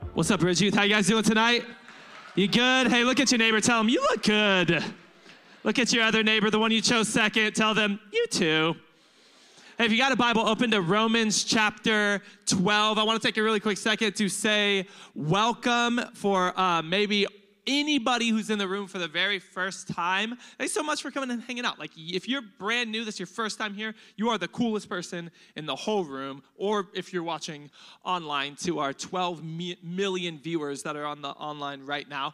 What's up, Bridge Youth? How you guys doing tonight? You good? Hey, look at your neighbor. Tell them, you look good. Look at your other neighbor, the one you chose second. Tell them, you too. Hey, if you got a Bible, open to Romans chapter 12. I want to take a really quick second to say welcome for maybe anybody who's in the room for the very first time. Thanks so much for coming and hanging out. Like, if you're brand new, this is your first time here, you are the coolest person in the whole room. Or if you're watching online, to our 12 million viewers that are on the online right now,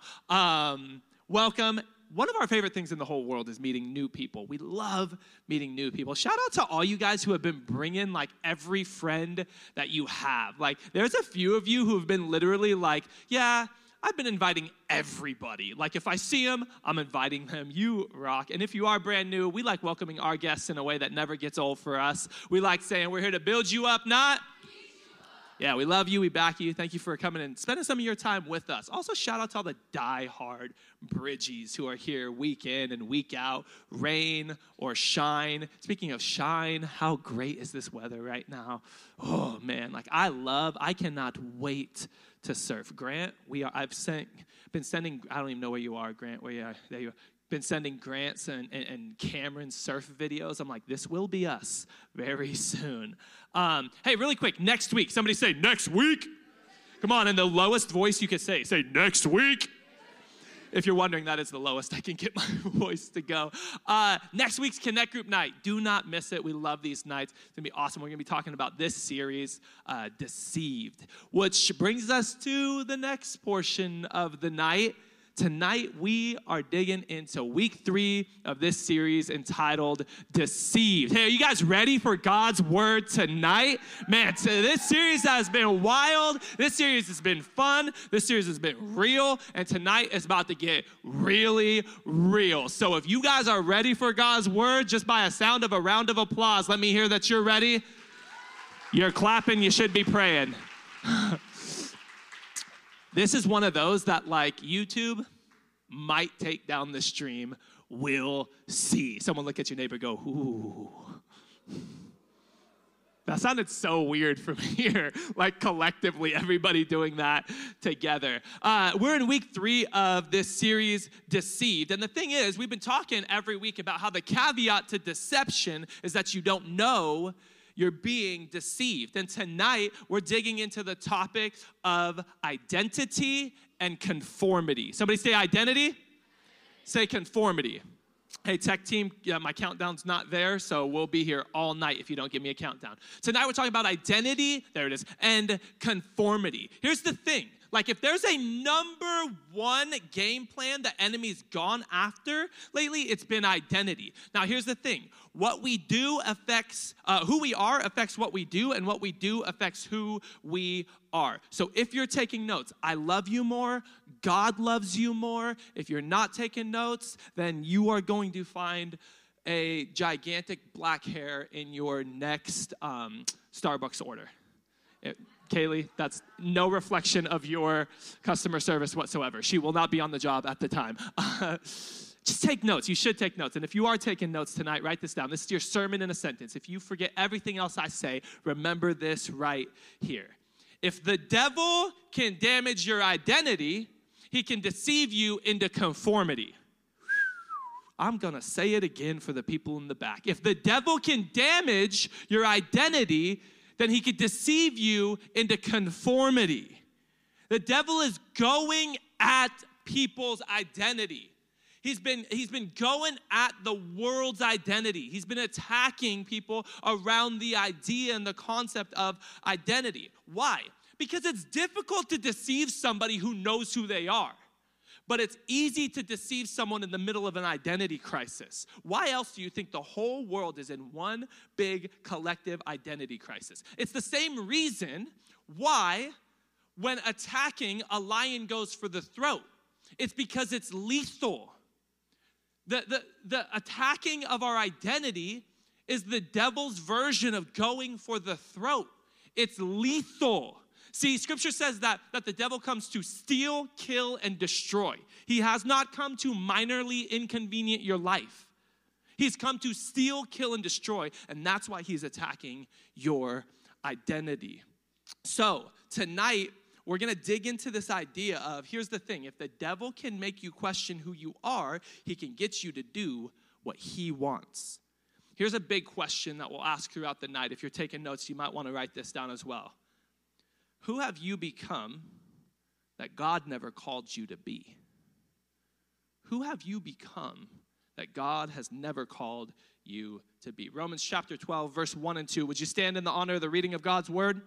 welcome. One of our favorite things in the whole world is meeting new people. We love meeting new people. Shout out to all you guys who have been bringing, like, every friend that you have. Like, there's a few of you who have been literally like, yeah, I've been inviting everybody. Like, if I see them, I'm inviting them. You rock. And if you are brand new, we like welcoming our guests in a way that never gets old for us. We like saying we're here to build you up, not... Yeah, we love you. We back you. Thank you for coming and spending some of your time with us. Also, shout out to all the die-hard Bridgies who are here week in and week out, rain or shine. Speaking of shine, how great is this weather right now? Oh, man, like I cannot wait to surf. Grant, I've been sending, I don't even know where you are, Grant, where you are. There you are. Been sending Grant's and Cameron's surf videos. I'm like, this will be us very soon. Hey, really quick, next week. Somebody say, next week. Come on, in the lowest voice you could say next week. If you're wondering, that is the lowest I can get my voice to go. Next week's Connect Group night. Do not miss it. We love these nights. It's going to be awesome. We're going to be talking about this series, Deceived, which brings us to the next portion of the night. Tonight, we are digging into week 3 of this series entitled Deceived. Hey, are you guys ready for God's word tonight? Man, this series has been wild. This series has been fun. This series has been real. And tonight is about to get really real. So if you guys are ready for God's word, just by a sound of a round of applause, let me hear that you're ready. You're clapping. You should be praying. This is one of those that, like, YouTube might take down the stream. We'll see. Someone look at your neighbor and go, ooh. That sounded so weird from here, like collectively everybody doing that together. We're in week 3 of this series, Deceived. And the thing is, we've been talking every week about how the caveat to deception is that you don't know you're being deceived. And tonight, we're digging into the topic of identity and conformity. Somebody say identity. Say conformity. Hey, tech team, yeah, my countdown's not there, so we'll be here all night if you don't give me a countdown. Tonight, we're talking about identity, there it is, and conformity. Here's the thing. Like, if there's a number one game plan the enemy's gone after lately, it's been identity. Now, here's the thing. What we do affects, who we are affects what we do, and what we do affects who we are. So if you're taking notes, I love you more, God loves you more. If you're not taking notes, then you are going to find a gigantic black hair in your next Starbucks order. Kaylee, that's no reflection of your customer service whatsoever. She will not be on the job at the time. Just take notes. You should take notes. And if you are taking notes tonight, write this down. This is your sermon in a sentence. If you forget everything else I say, remember this right here. If the devil can damage your identity, he can deceive you into conformity. I'm going to say it again for the people in the back. If the devil can damage your identity, then he could deceive you into conformity. The devil is going at people's identity. He's been going at the world's identity. He's been attacking people around the idea and the concept of identity. Why? Because it's difficult to deceive somebody who knows who they are. But it's easy to deceive someone in the middle of an identity crisis. Why else do you think the whole world is in one big collective identity crisis? It's the same reason why when attacking, a lion goes for the throat. It's because it's lethal. The attacking of our identity is the devil's version of going for the throat. It's lethal. See, Scripture says that the devil comes to steal, kill, and destroy. He has not come to minorly inconvenient your life. He's come to steal, kill, and destroy, and that's why he's attacking your identity. So, tonight, we're going to dig into this idea of, here's the thing, if the devil can make you question who you are, he can get you to do what he wants. Here's a big question that we'll ask throughout the night. If you're taking notes, you might want to write this down as well. Who have you become that God never called you to be? Who have you become that God has never called you to be? Romans chapter 12, verse 1 and 2. Would you stand in the honor of the reading of God's word?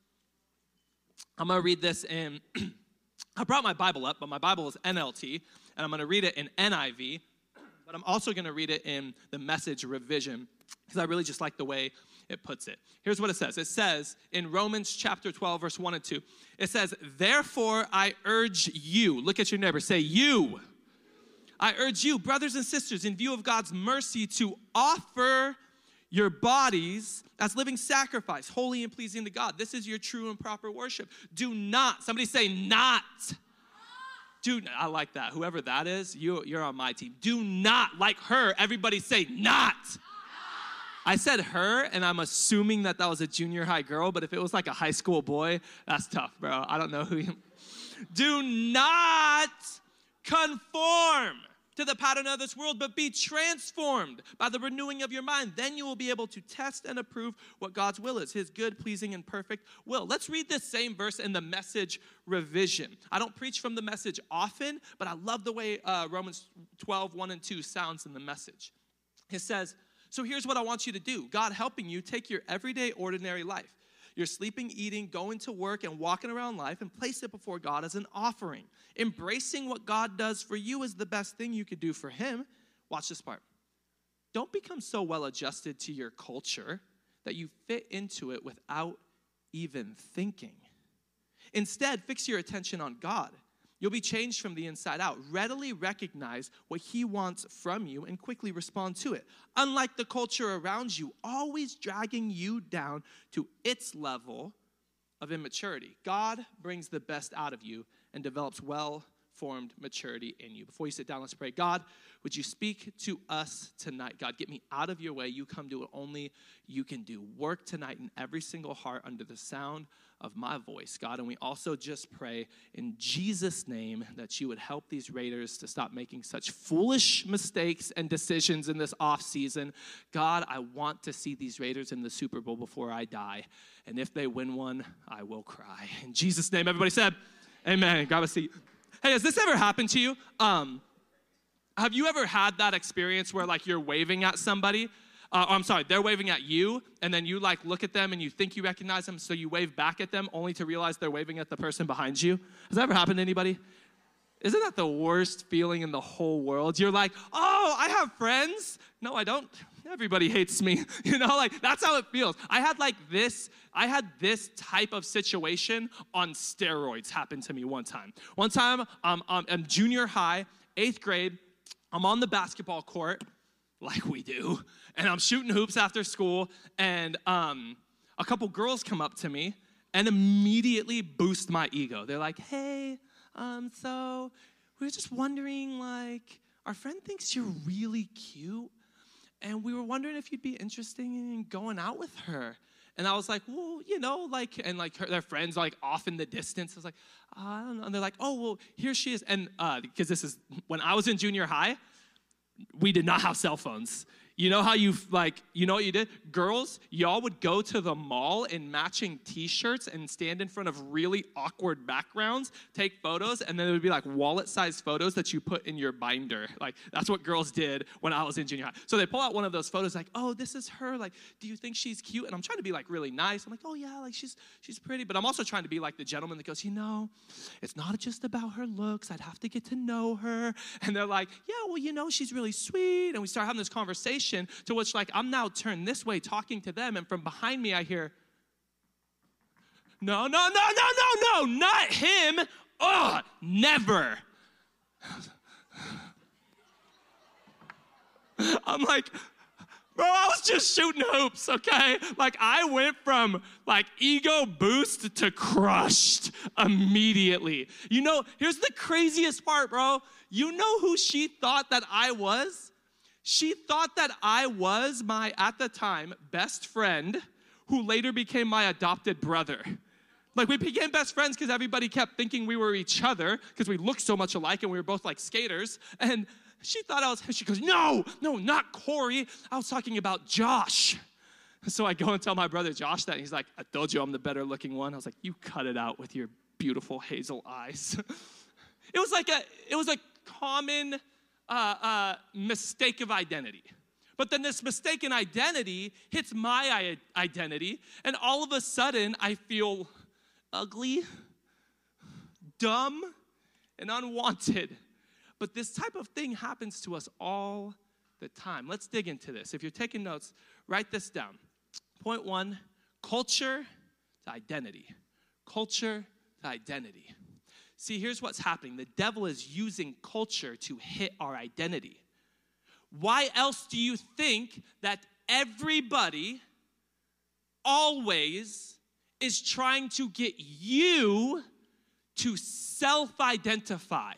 I'm going to read this in, I brought my Bible up, but my Bible is NLT, and I'm going to read it in NIV, but I'm also going to read it in the Message revision, because I really just like the way it puts it. Here's what it says. It says in Romans chapter 12, verse 1 and 2, it says, therefore I urge you, look at your neighbor, say you. I urge you, brothers and sisters, in view of God's mercy, to offer your bodies as living sacrifice, holy and pleasing to God. This is your true and proper worship. Do not, somebody say not. I like that. Whoever that is, you're on my team. Do not, like her, everybody say not. I said her, and I'm assuming that was a junior high girl, but if it was like a high school boy, that's tough, bro. I don't know who you... Do not conform to the pattern of this world, but be transformed by the renewing of your mind. Then you will be able to test and approve what God's will is, his good, pleasing, and perfect will. Let's read this same verse in the Message revision. I don't preach from the Message often, but I love the way Romans 12, 1 and 2 sounds in the Message. It says, so here's what I want you to do. God helping you take your everyday, ordinary life. You're sleeping, eating, going to work, and walking around life, and place it before God as an offering. Embracing what God does for you is the best thing you could do for him. Watch this part. Don't become so well adjusted to your culture that you fit into it without even thinking. Instead, fix your attention on God. You'll be changed from the inside out. Readily recognize what he wants from you and quickly respond to it. Unlike the culture around you, always dragging you down to its level of immaturity. God brings the best out of you and develops well-formed maturity in you. Before you sit down, let's pray. God, would you speak to us tonight? God, get me out of your way. You come do what only you can do. Work tonight in every single heart under the sound of my voice, God. And we also just pray in Jesus' name that you would help these Raiders to stop making such foolish mistakes and decisions in this off season. God, I want to see these Raiders in the Super Bowl before I die. And if they win one, I will cry. In Jesus' name, everybody said, amen. God bless you. Hey, has this ever happened to you? Have you ever had that experience where like you're waving at somebody? They're waving at you, and then you like look at them and you think you recognize them, so you wave back at them only to realize they're waving at the person behind you. Has that ever happened to anybody? Isn't that the worst feeling in the whole world? You're like, oh, I have friends. No, I don't. Everybody hates me. Like that's how it feels. I had this type of situation on steroids happen to me one time. One time, I'm junior high, 8th grade. I'm on the basketball court, like we do, and I'm shooting hoops after school, and a couple girls come up to me and immediately boost my ego. They're like, hey, so we're just wondering, like, our friend thinks you're really cute, and we were wondering if you'd be interested in going out with her. And I was like, well, their friends like off in the distance. I was like, I don't know. And they're like, oh, well, here she is. And because this is, when I was in junior high, we did not have cell phones. You know how you what you did? Girls, y'all would go to the mall in matching t-shirts and stand in front of really awkward backgrounds, take photos, and then it would be like wallet-sized photos that you put in your binder. Like, that's what girls did when I was in junior high. So they pull out one of those photos like, oh, this is her. Like, do you think she's cute? And I'm trying to be like really nice. I'm like, oh yeah, like she's pretty. But I'm also trying to be like the gentleman that goes, it's not just about her looks. I'd have to get to know her. And they're like, yeah, well, she's really sweet. And we start having this conversation to which, like, I'm now turned this way talking to them, and from behind me I hear, no, not him. Oh, never. I'm like, bro, I was just shooting hoops, okay? Like, I went from, like, ego boost to crushed immediately. Here's the craziest part, bro. You know who she thought that I was? She thought that I was my, at the time, best friend who later became my adopted brother. Like, we became best friends because everybody kept thinking we were each other because we looked so much alike and we were both like skaters. And she thought she goes, no, not Corey. I was talking about Josh. So I go and tell my brother Josh that. And he's like, I told you I'm the better looking one. I was like, you cut it out with your beautiful hazel eyes. It was a common mistake of identity. But then this mistaken identity hits my identity, and all of a sudden I feel ugly, dumb, and unwanted. But this type of thing happens to us all the time. Let's dig into this. If you're taking notes, write this down. Point 1, culture to identity. Culture to identity. See, here's what's happening. The devil is using culture to hit our identity. Why else do you think that everybody always is trying to get you to self-identify?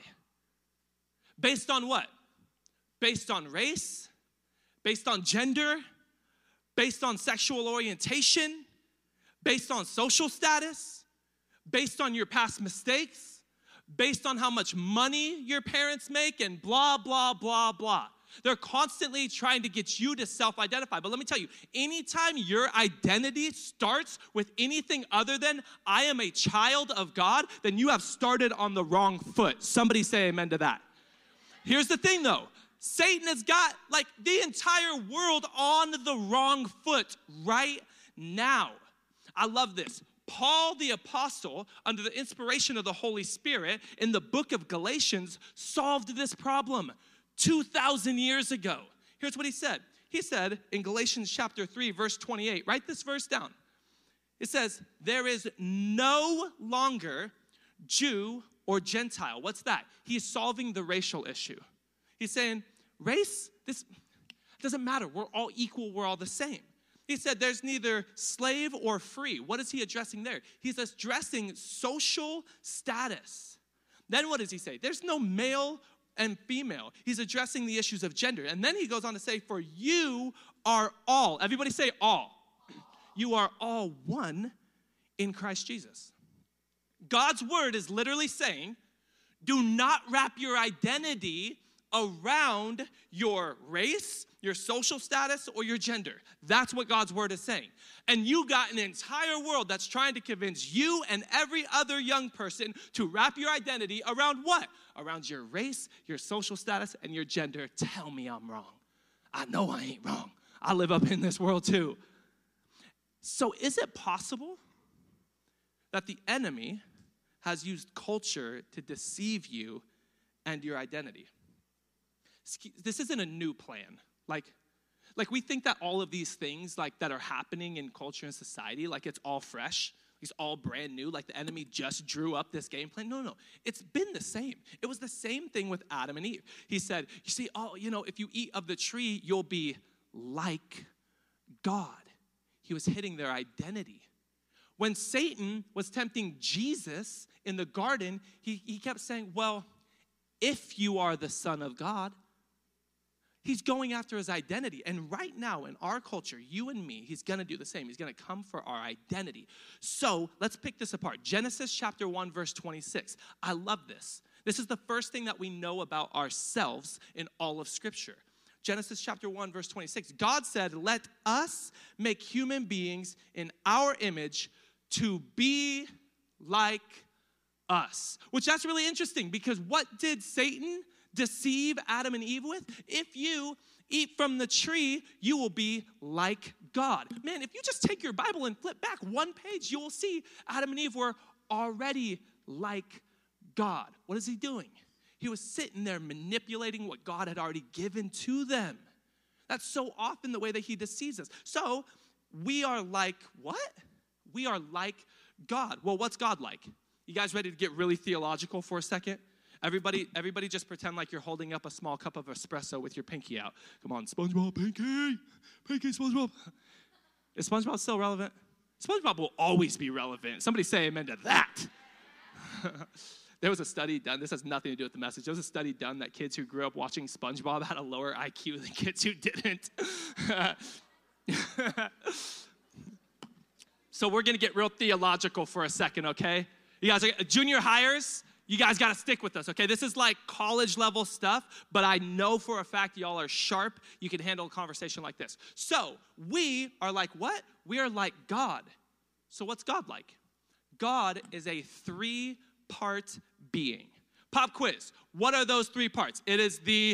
Based on what? Based on race? Based on gender? Based on sexual orientation? Based on social status? Based on your past mistakes? Based on how much money your parents make and blah, blah, blah, blah. They're constantly trying to get you to self-identify. But let me tell you, anytime your identity starts with anything other than I am a child of God, then you have started on the wrong foot. Somebody say amen to that. Here's the thing though. Satan has got like the entire world on the wrong foot right now. I love this. Paul the apostle, under the inspiration of the Holy Spirit, in the book of Galatians, solved this problem 2,000 years ago. Here's what he said. He said in Galatians chapter 3, verse 28, write this verse down. It says, there is no longer Jew or Gentile. What's that? He's solving the racial issue. He's saying, race, this doesn't matter. We're all equal. We're all the same. He said there's neither slave or free. What is he addressing there? He's addressing social status. Then what does he say? There's no male and female. He's addressing the issues of gender. And then he goes on to say, for you are all, everybody say all. You are all one in Christ Jesus. God's word is literally saying, do not wrap your identity around your race, your social status, or your gender. That's what God's word is saying. And you got an entire world that's trying to convince you and every other young person to wrap your identity around what? Around your race, your social status, and your gender. Tell me I'm wrong. I know I ain't wrong. I live up in this world too. So is it possible that the enemy has used culture to deceive you and your identity? This isn't a new plan. Like we think that all of these things like that are happening in culture and society, like it's all fresh, it's all brand new, like the enemy just drew up this game plan. No. It's been the same. It was the same thing with Adam and Eve. He said, you see, if you eat of the tree, you'll be like God. He was hitting their identity. When Satan was tempting Jesus in the garden, he kept saying, well, if you are the Son of God. He's going after his identity. And right now in our culture, you and me, he's going to do the same. He's going to come for our identity. So let's pick this apart. Genesis chapter 1, verse 26. I love this. This is the first thing that we know about ourselves in all of Scripture. Genesis chapter 1, verse 26. God said, let us make human beings in our image to be like us. Which that's really interesting because what did Satan deceive Adam and Eve with? If you eat from the tree, you will be like God. Man, if you just take your Bible and flip back one page, you will see Adam and Eve were already like God. What is he doing? He was sitting there manipulating what God had already given to them. That's so often the way that he deceives us. So we are like what? We are like God. Well, what's God like? You guys ready to get really theological for a second? Everybody just pretend like you're holding up a small cup of espresso with your pinky out. Come on, SpongeBob, pinky, SpongeBob. Is SpongeBob still relevant? SpongeBob will always be relevant. Somebody say amen to that. There was a study done. This has nothing to do with the message. There was a study done that kids who grew up watching SpongeBob had a lower IQ than kids who didn't. So we're going to get real theological for a second, okay? You guys, junior hires, you guys got to stick with us, okay? This is like college level stuff, but I know for a fact y'all are sharp. You can handle a conversation like this. So we are like what? We are like God. So what's God like? God is a 3-part being. Pop quiz. What are those 3 parts? It is the,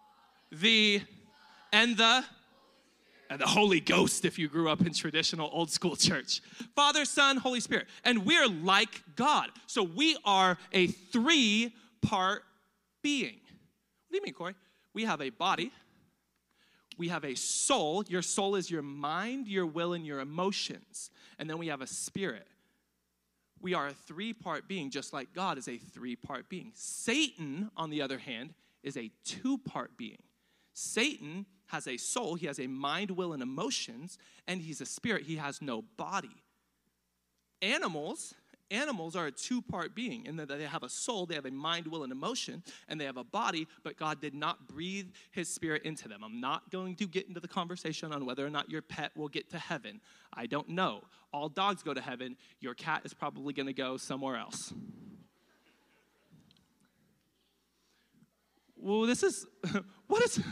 and the Holy Ghost if you grew up in traditional old school church. Father, Son, Holy Spirit. And we're like God. So we are a 3-part being. What do you mean, Corey? We have a body. We have a soul. Your soul is your mind, your will, and your emotions. And then we have a spirit. We are a 3-part being, just like God is a 3-part being. Satan, on the other hand, is a 2-part being. Satan has a soul, he has a mind, will, and emotions, and he's a spirit. He has no body. Animals are a 2-part being in that they have a soul, they have a mind, will, and emotion, and they have a body, but God did not breathe his spirit into them. I'm not going to get into the conversation on whether or not your pet will get to heaven. I don't know. All dogs go to heaven. Your cat is probably going to go somewhere else. Well, what is...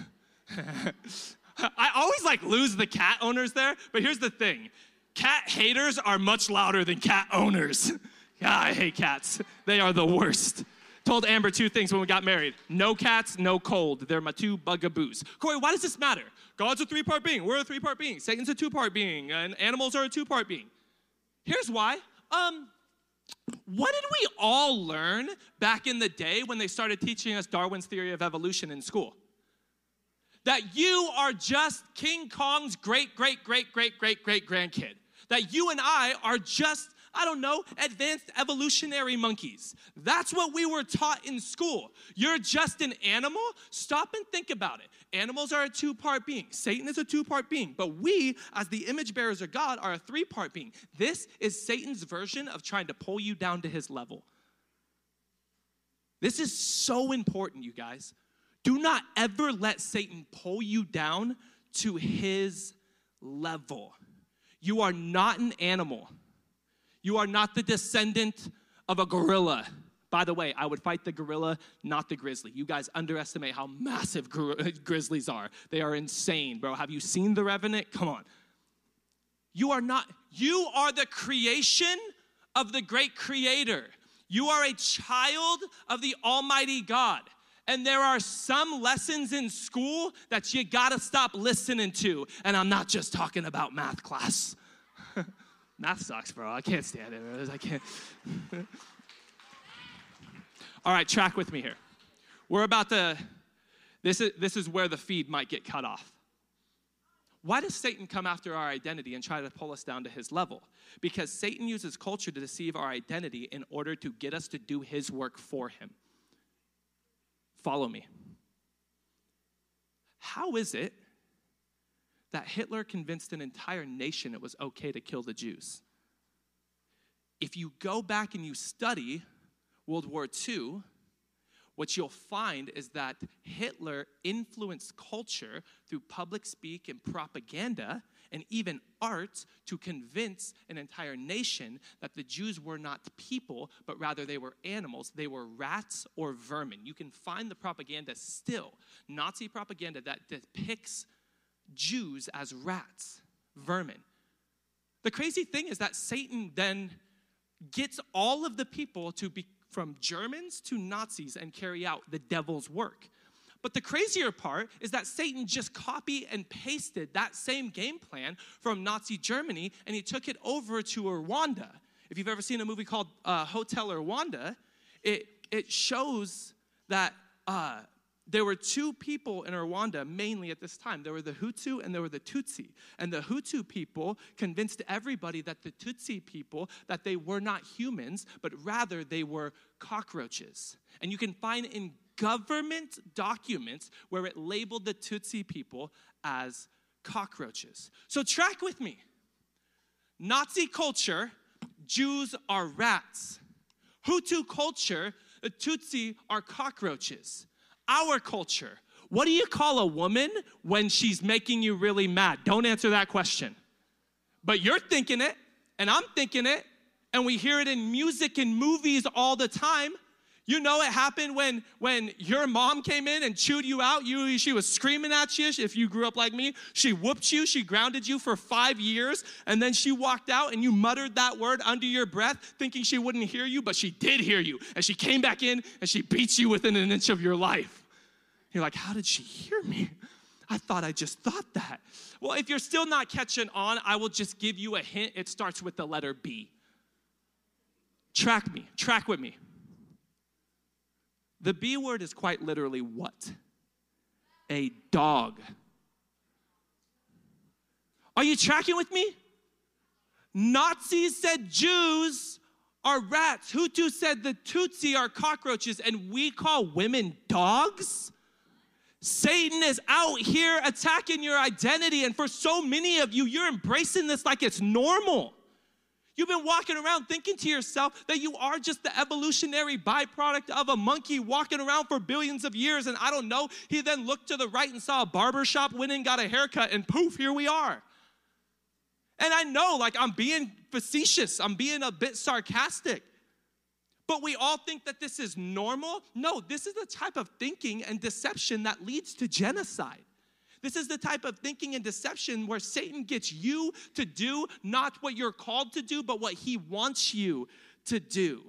I always lose the cat owners there, but here's the thing. Cat haters are much louder than cat owners. Yeah, I hate cats. They are the worst. Told Amber 2 things when we got married. No cats, no cold. They're my 2 bugaboos. Corey, why does this matter? God's a 3-part being. We're a 3-part being. Satan's a 2-part being. And animals are a 2-part being. Here's why. What did we all learn back in the day when they started teaching us Darwin's theory of evolution in school? That you are just King Kong's great-great-great-great-great-great-grandkid. That you and I are just, advanced evolutionary monkeys. That's what we were taught in school. You're just an animal? Stop and think about it. Animals are a 2-part being. Satan is a 2-part being. But we, as the image bearers of God, are a 3-part being. This is Satan's version of trying to pull you down to his level. This is so important, you guys. Do not ever let Satan pull you down to his level. You are not an animal. You are not the descendant of a gorilla. By the way, I would fight the gorilla, not the grizzly. You guys underestimate how massive grizzlies are. They are insane, bro. Have you seen The Revenant? Come on. You are the creation of the great creator. You are a child of the Almighty God. And there are some lessons in school that you gotta stop listening to. And I'm not just talking about math class. Math sucks, bro. I can't stand it. I can't. All right, track with me here. This is where the feed might get cut off. Why does Satan come after our identity and try to pull us down to his level? Because Satan uses culture to deceive our identity in order to get us to do his work for him. Follow me. How is it that Hitler convinced an entire nation it was okay to kill the Jews? If you go back and you study World War II, what you'll find is that Hitler influenced culture through public speak and propaganda and even art to convince an entire nation that the Jews were not people, but rather they were animals. They were rats or vermin. You can find the propaganda still, Nazi propaganda that depicts Jews as rats, vermin. The crazy thing is that Satan then gets all of the people to be from Germans to Nazis and carry out the devil's work. But the crazier part is that Satan just copied and pasted that same game plan from Nazi Germany, and he took it over to Rwanda. If you've ever seen a movie called Hotel Rwanda, it shows that there were 2 people in Rwanda mainly at this time. There were the Hutu and there were the Tutsi. And the Hutu people convinced everybody that the Tutsi people, that they were not humans, but rather they were cockroaches. And you can find in government documents where it labeled the Tutsi people as cockroaches. So track with me. Nazi culture, Jews are rats. Hutu culture, the Tutsi are cockroaches. Our culture, what do you call a woman when she's making you really mad? Don't answer that question. But you're thinking it, And I'm thinking it, and we hear it in music and movies all the time. You know it happened when your mom came in and chewed you out. She was screaming at you. If you grew up like me, she whooped you. She grounded you for 5 years. And then she walked out and you muttered that word under your breath thinking she wouldn't hear you, but she did hear you. And she came back in and she beats you within an inch of your life. You're like, how did she hear me? I thought I just thought that. Well, if you're still not catching on, I will just give you a hint. It starts with the letter B. Track with me. The B word is quite literally what? A dog. Are you tracking with me? Nazis said Jews are rats. Hutus said the Tutsi are cockroaches, and we call women dogs? Satan is out here attacking your identity, and for so many of you, you're embracing this like it's normal. You've been walking around thinking to yourself that you are just the evolutionary byproduct of a monkey walking around for billions of years, and I don't know, he then looked to the right and saw a barber shop, went and got a haircut, and poof, here we are. And I know, like, I'm being facetious, I'm being a bit sarcastic, but we all think that this is normal. No, this is the type of thinking and deception that leads to genocide. This is the type of thinking and deception where Satan gets you to do not what you're called to do, but what he wants you to do.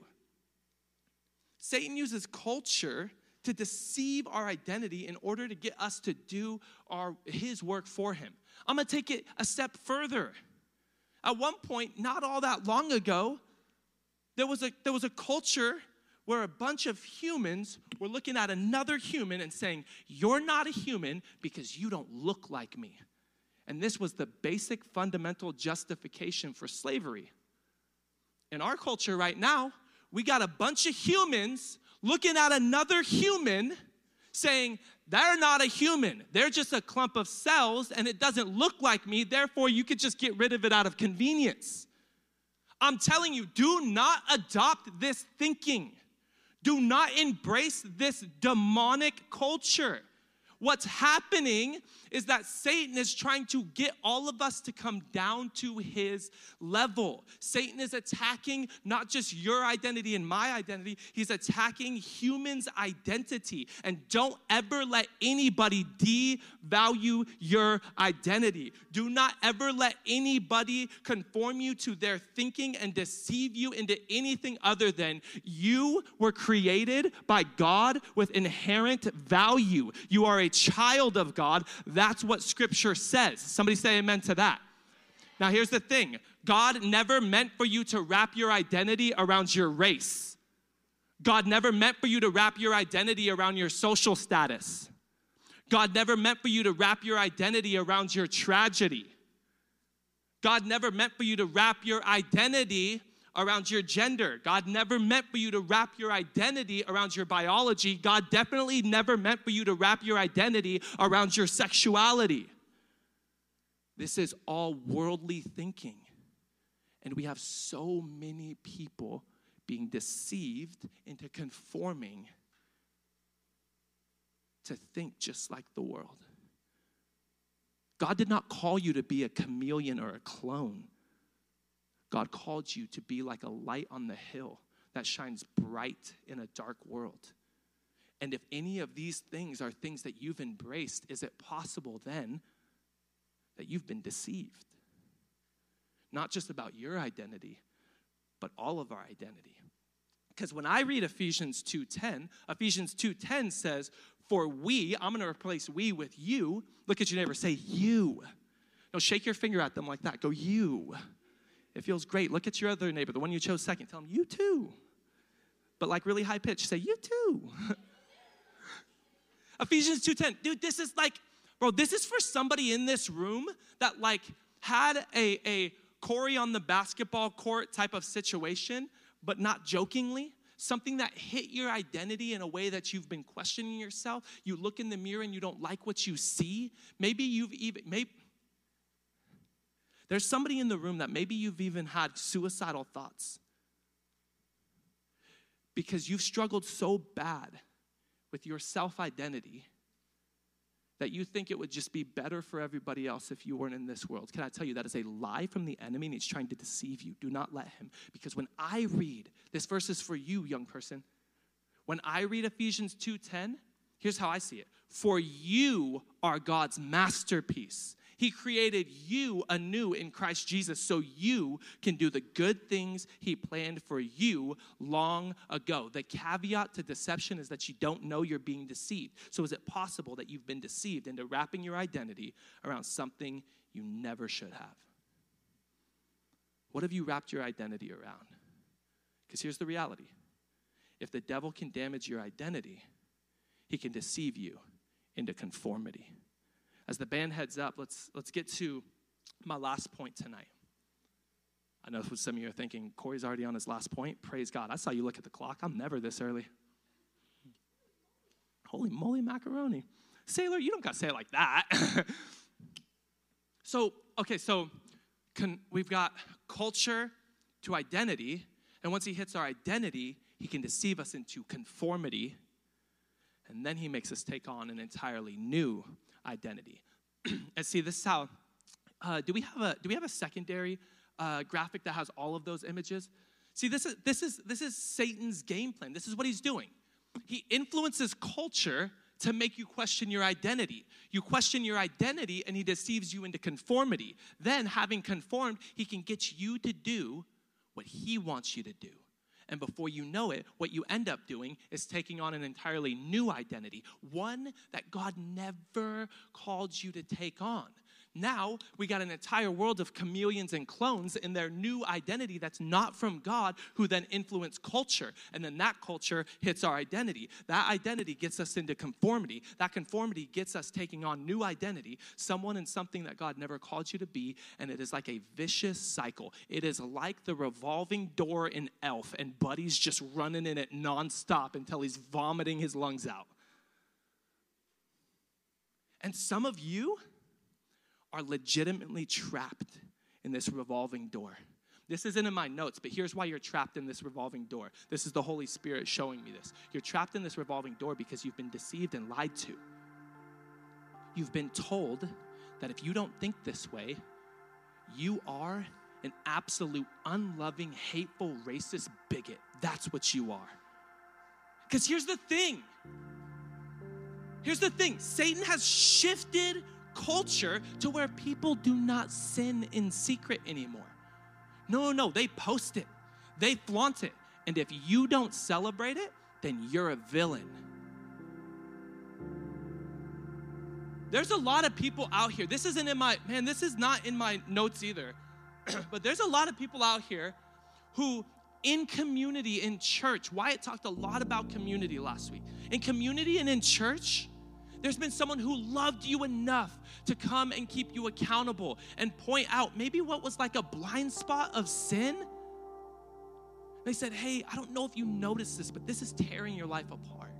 Satan uses culture to deceive our identity in order to get us to do his work for him. I'm going to take it a step further. At one point, not all that long ago, there was a culture where a bunch of humans were looking at another human and saying, you're not a human because you don't look like me. And this was the basic fundamental justification for slavery. In our culture right now, we got a bunch of humans looking at another human saying, they're not a human. They're just a clump of cells and it doesn't look like me. Therefore, you could just get rid of it out of convenience. I'm telling you, do not adopt this thinking. Do not embrace this demonic culture. What's happening is that Satan is trying to get all of us to come down to his level. Satan is attacking not just your identity and my identity, he's attacking humans' identity. And don't ever let anybody devalue your identity. Do not ever let anybody conform you to their thinking and deceive you into anything other than you were created by God with inherent value. You are a child of God. That's what Scripture says. Somebody say amen to that. Now, here's the thing. God never meant for you to wrap your identity around your race. God never meant for you to wrap your identity around your social status. God never meant for you to wrap your identity around your tragedy. God never meant for you to wrap your identity around your gender. God never meant for you to wrap your identity around your biology. God definitely never meant for you to wrap your identity around your sexuality. This is all worldly thinking. And we have so many people being deceived into conforming to think just like the world. God did not call you to be a chameleon or a clone. God called you to be like a light on the hill that shines bright in a dark world. And if any of these things are things that you've embraced, is it possible then that you've been deceived? Not just about your identity, but all of our identity. Because when I read Ephesians 2:10 says, for we, I'm going to replace we with you. Look at your neighbor, say you. No, shake your finger at them like that. Go you. It feels great. Look at your other neighbor, the one you chose second. Tell them, you too. But like really high pitch, say, you too. Ephesians 2:10. Dude, this is like, bro, this is for somebody in this room that like had a Corey on the basketball court type of situation, but not jokingly. Something that hit your identity in a way that you've been questioning yourself. You look in the mirror and you don't like what you see. There's somebody in the room that maybe you've even had suicidal thoughts because you've struggled so bad with your self-identity that you think it would just be better for everybody else if you weren't in this world. Can I tell you that is a lie from the enemy, and he's trying to deceive you. Do not let him. Because when I read, this verse is for you, young person. When I read Ephesians 2:10, here's how I see it. For you are God's masterpiece. He created you anew in Christ Jesus so you can do the good things he planned for you long ago. The caveat to deception is that you don't know you're being deceived. So is it possible that you've been deceived into wrapping your identity around something you never should have? What have you wrapped your identity around? Because here's the reality. If the devil can damage your identity, he can deceive you into conformity. As the band heads up, let's get to my last point tonight. I know what some of you are thinking, Corey's already on his last point. Praise God. I saw you look at the clock. I'm never this early. Holy moly macaroni. Sailor, you don't got to say it like that. We've got culture to identity. And once he hits our identity, he can deceive us into conformity. And then he makes us take on an entirely new identity. And see, this is how, do we have a secondary graphic that has all of those images? See, this is Satan's game plan. This is what he's doing. He influences culture to make you question your identity. You question your identity and he deceives you into conformity. Then, having conformed, he can get you to do what he wants you to do. And before you know it, what you end up doing is taking on an entirely new identity, one that God never called you to take on. Now, we got an entire world of chameleons and clones in their new identity that's not from God, who then influence culture. And then that culture hits our identity. That identity gets us into conformity. That conformity gets us taking on new identity, someone and something that God never called you to be. And it is like a vicious cycle. It is like the revolving door in Elf, and Buddy's just running in it nonstop until he's vomiting his lungs out. And some of you are legitimately trapped in this revolving door. This isn't in my notes, but here's why you're trapped in this revolving door. This is the Holy Spirit showing me this. You're trapped in this revolving door because you've been deceived and lied to. You've been told that if you don't think this way, you are an absolute unloving, hateful, racist bigot. That's what you are. Because here's the thing. Satan has shifted culture to where people do not sin in secret anymore. No, they post it. They flaunt it. And if you don't celebrate it, then you're a villain. There's a lot of people out here. This is not in my notes either. But there's a lot of people out here who in community, in church, Wyatt talked a lot about community last week. In community and in church, there's been someone who loved you enough to come and keep you accountable and point out maybe what was like a blind spot of sin. They said, hey, I don't know if you noticed this, but this is tearing your life apart.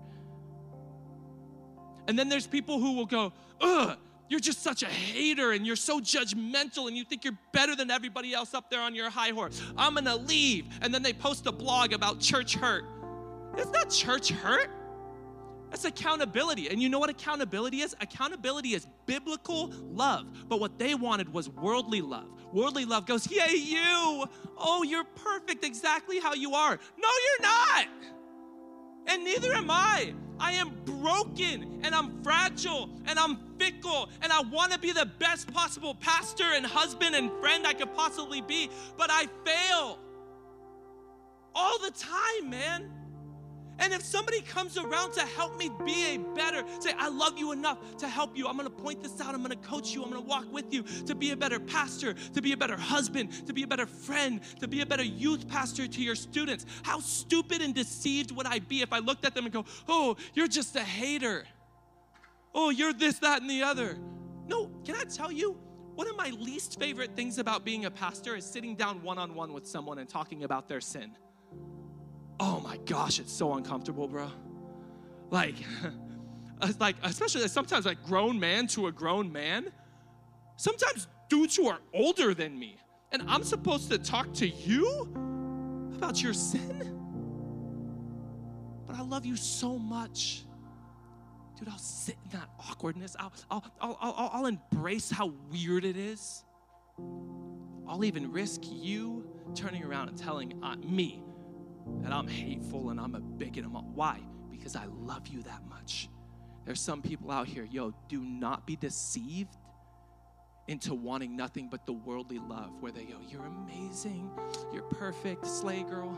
And then there's people who will go, you're just such a hater and you're so judgmental and you think you're better than everybody else up there on your high horse. I'm gonna leave. And then they post a blog about church hurt. It's not church hurt. That's accountability. And you know what accountability is? Accountability is biblical love. But what they wanted was worldly love. Worldly love goes, yay, you. Oh, you're perfect exactly how you are. No, you're not. And neither am I. I am broken and I'm fragile and I'm fickle and I want to be the best possible pastor and husband and friend I could possibly be. But I fail all the time, man. And if somebody comes around to help me be say, I love you enough to help you. I'm going to point this out. I'm going to coach you. I'm going to walk with you to be a better pastor, to be a better husband, to be a better friend, to be a better youth pastor to your students. How stupid and deceived would I be if I looked at them and go, oh, you're just a hater. Oh, you're this, that, and the other. No, can I tell you? One of my least favorite things about being a pastor is sitting down one-on-one with someone and talking about their sin. Oh my gosh, it's so uncomfortable, bro. Especially sometimes like grown man to a grown man. Sometimes dudes who are older than me. And I'm supposed to talk to you about your sin? But I love you so much. dude, I'll sit in that awkwardness. I'll embrace how weird it is. I'll even risk you turning around and telling me that I'm hateful and I'm a bigot. Why? Because I love you that much. There's some people out here, do not be deceived into wanting nothing but the worldly love, where they go, you're amazing, you're perfect, slay girl.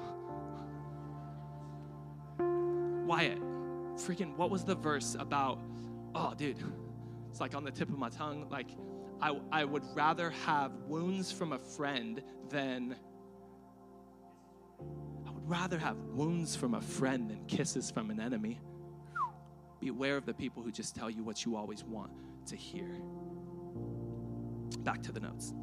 Wyatt, freaking, what was the verse about? Oh, dude, it's like on the tip of my tongue. Like, I would rather have wounds from a friend than kisses from an enemy. Beware of the people who just tell you what you always want to hear. Back to the notes.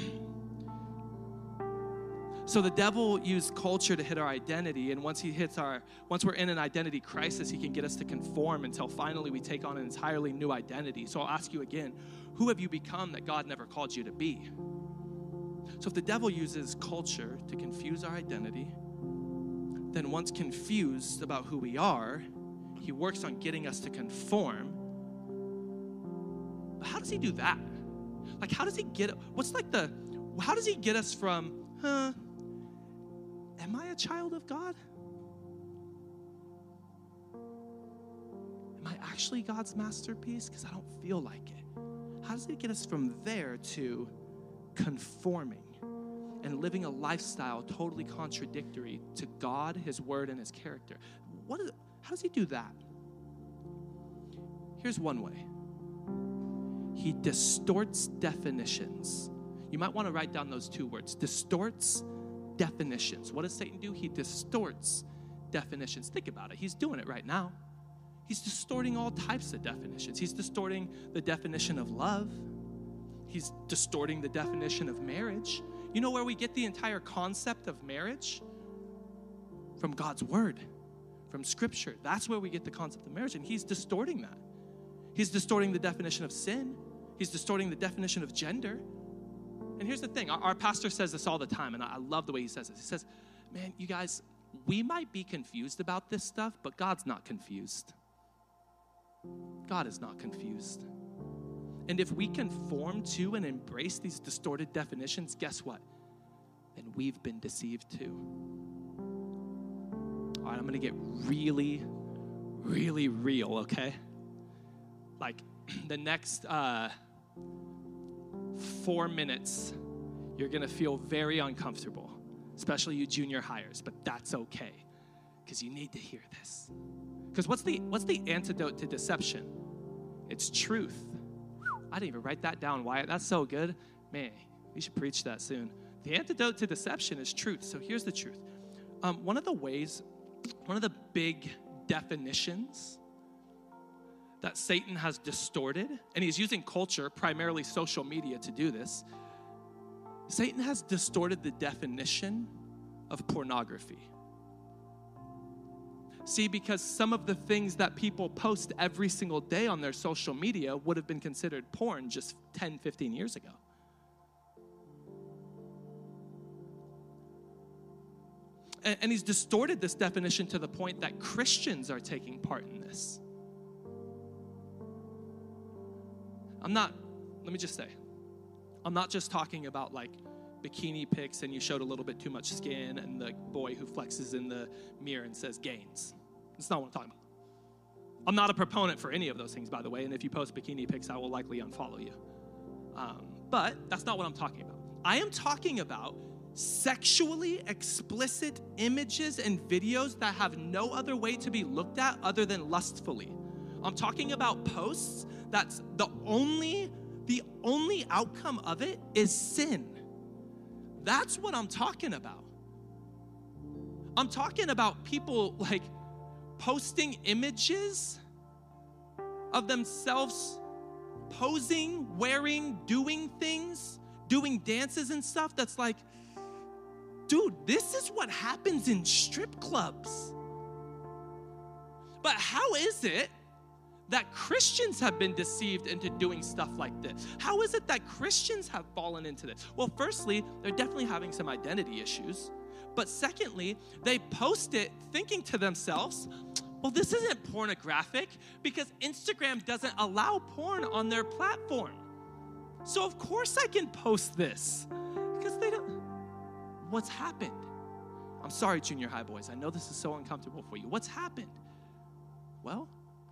So the devil used culture to hit our identity, and once we're in an identity crisis, he can get us to conform until finally we take on an entirely new identity. So I'll ask you again, who have you become that God never called you to be? So if the devil uses culture to confuse our identity, then once confused about who we are, he works on getting us to conform. But how does he do that? Like, how does he get us from, am I a child of God? Am I actually God's masterpiece? Because I don't feel like it. How does he get us from there to conforming and living a lifestyle totally contradictory to God, his word, and his character? How does he do that? Here's one way. He distorts definitions. You might want to write down those two words. Distorts definitions. What does Satan do? He distorts definitions. Think about it. He's doing it right now. He's distorting all types of definitions. He's distorting the definition of love. He's distorting the definition of marriage. You know where we get the entire concept of marriage? From God's word, from Scripture. That's where we get the concept of marriage, and he's distorting that. He's distorting the definition of sin. He's distorting the definition of gender. And here's the thing. Our pastor says this all the time, and I love the way he says this. He says, man, you guys, we might be confused about this stuff, but God's not confused. God is not confused. And if we conform to and embrace these distorted definitions, guess what? Then we've been deceived too. All right, I'm going to get really, really real, okay? Like the next 4 minutes, you're going to feel very uncomfortable, especially you junior hires, but that's okay because you need to hear this. Because what's the antidote to deception? It's truth. I didn't even write that down, Wyatt. That's so good. Man, we should preach that soon. The antidote to deception is truth. So here's the truth. One of the big definitions that Satan has distorted, and he's using culture, primarily social media, to do this. Satan has distorted the definition of pornography. See, because some of the things that people post every single day on their social media would have been considered porn just 10, 15 years ago. And he's distorted this definition to the point that Christians are taking part in this. I'm not just talking about like bikini pics and you showed a little bit too much skin and the boy who flexes in the mirror and says gains. That's not what I'm talking about. I'm not a proponent for any of those things, by the way, and if you post bikini pics, I will likely unfollow you. But that's not what I'm talking about. I am talking about sexually explicit images and videos that have no other way to be looked at other than lustfully. I'm talking about posts that's the only outcome of it is sin. That's what I'm talking about. I'm talking about people like posting images of themselves posing, wearing, doing things, doing dances and stuff that's like, dude, this is what happens in strip clubs. But how is it that Christians have been deceived into doing stuff like this? How is it that Christians have fallen into this? Well, firstly, they're definitely having some identity issues. But secondly, they post it thinking to themselves, well, this isn't pornographic because Instagram doesn't allow porn on their platform. So of course I can post this because they don't. What's happened? I'm sorry, junior high boys. I know this is so uncomfortable for you. What's happened? Well,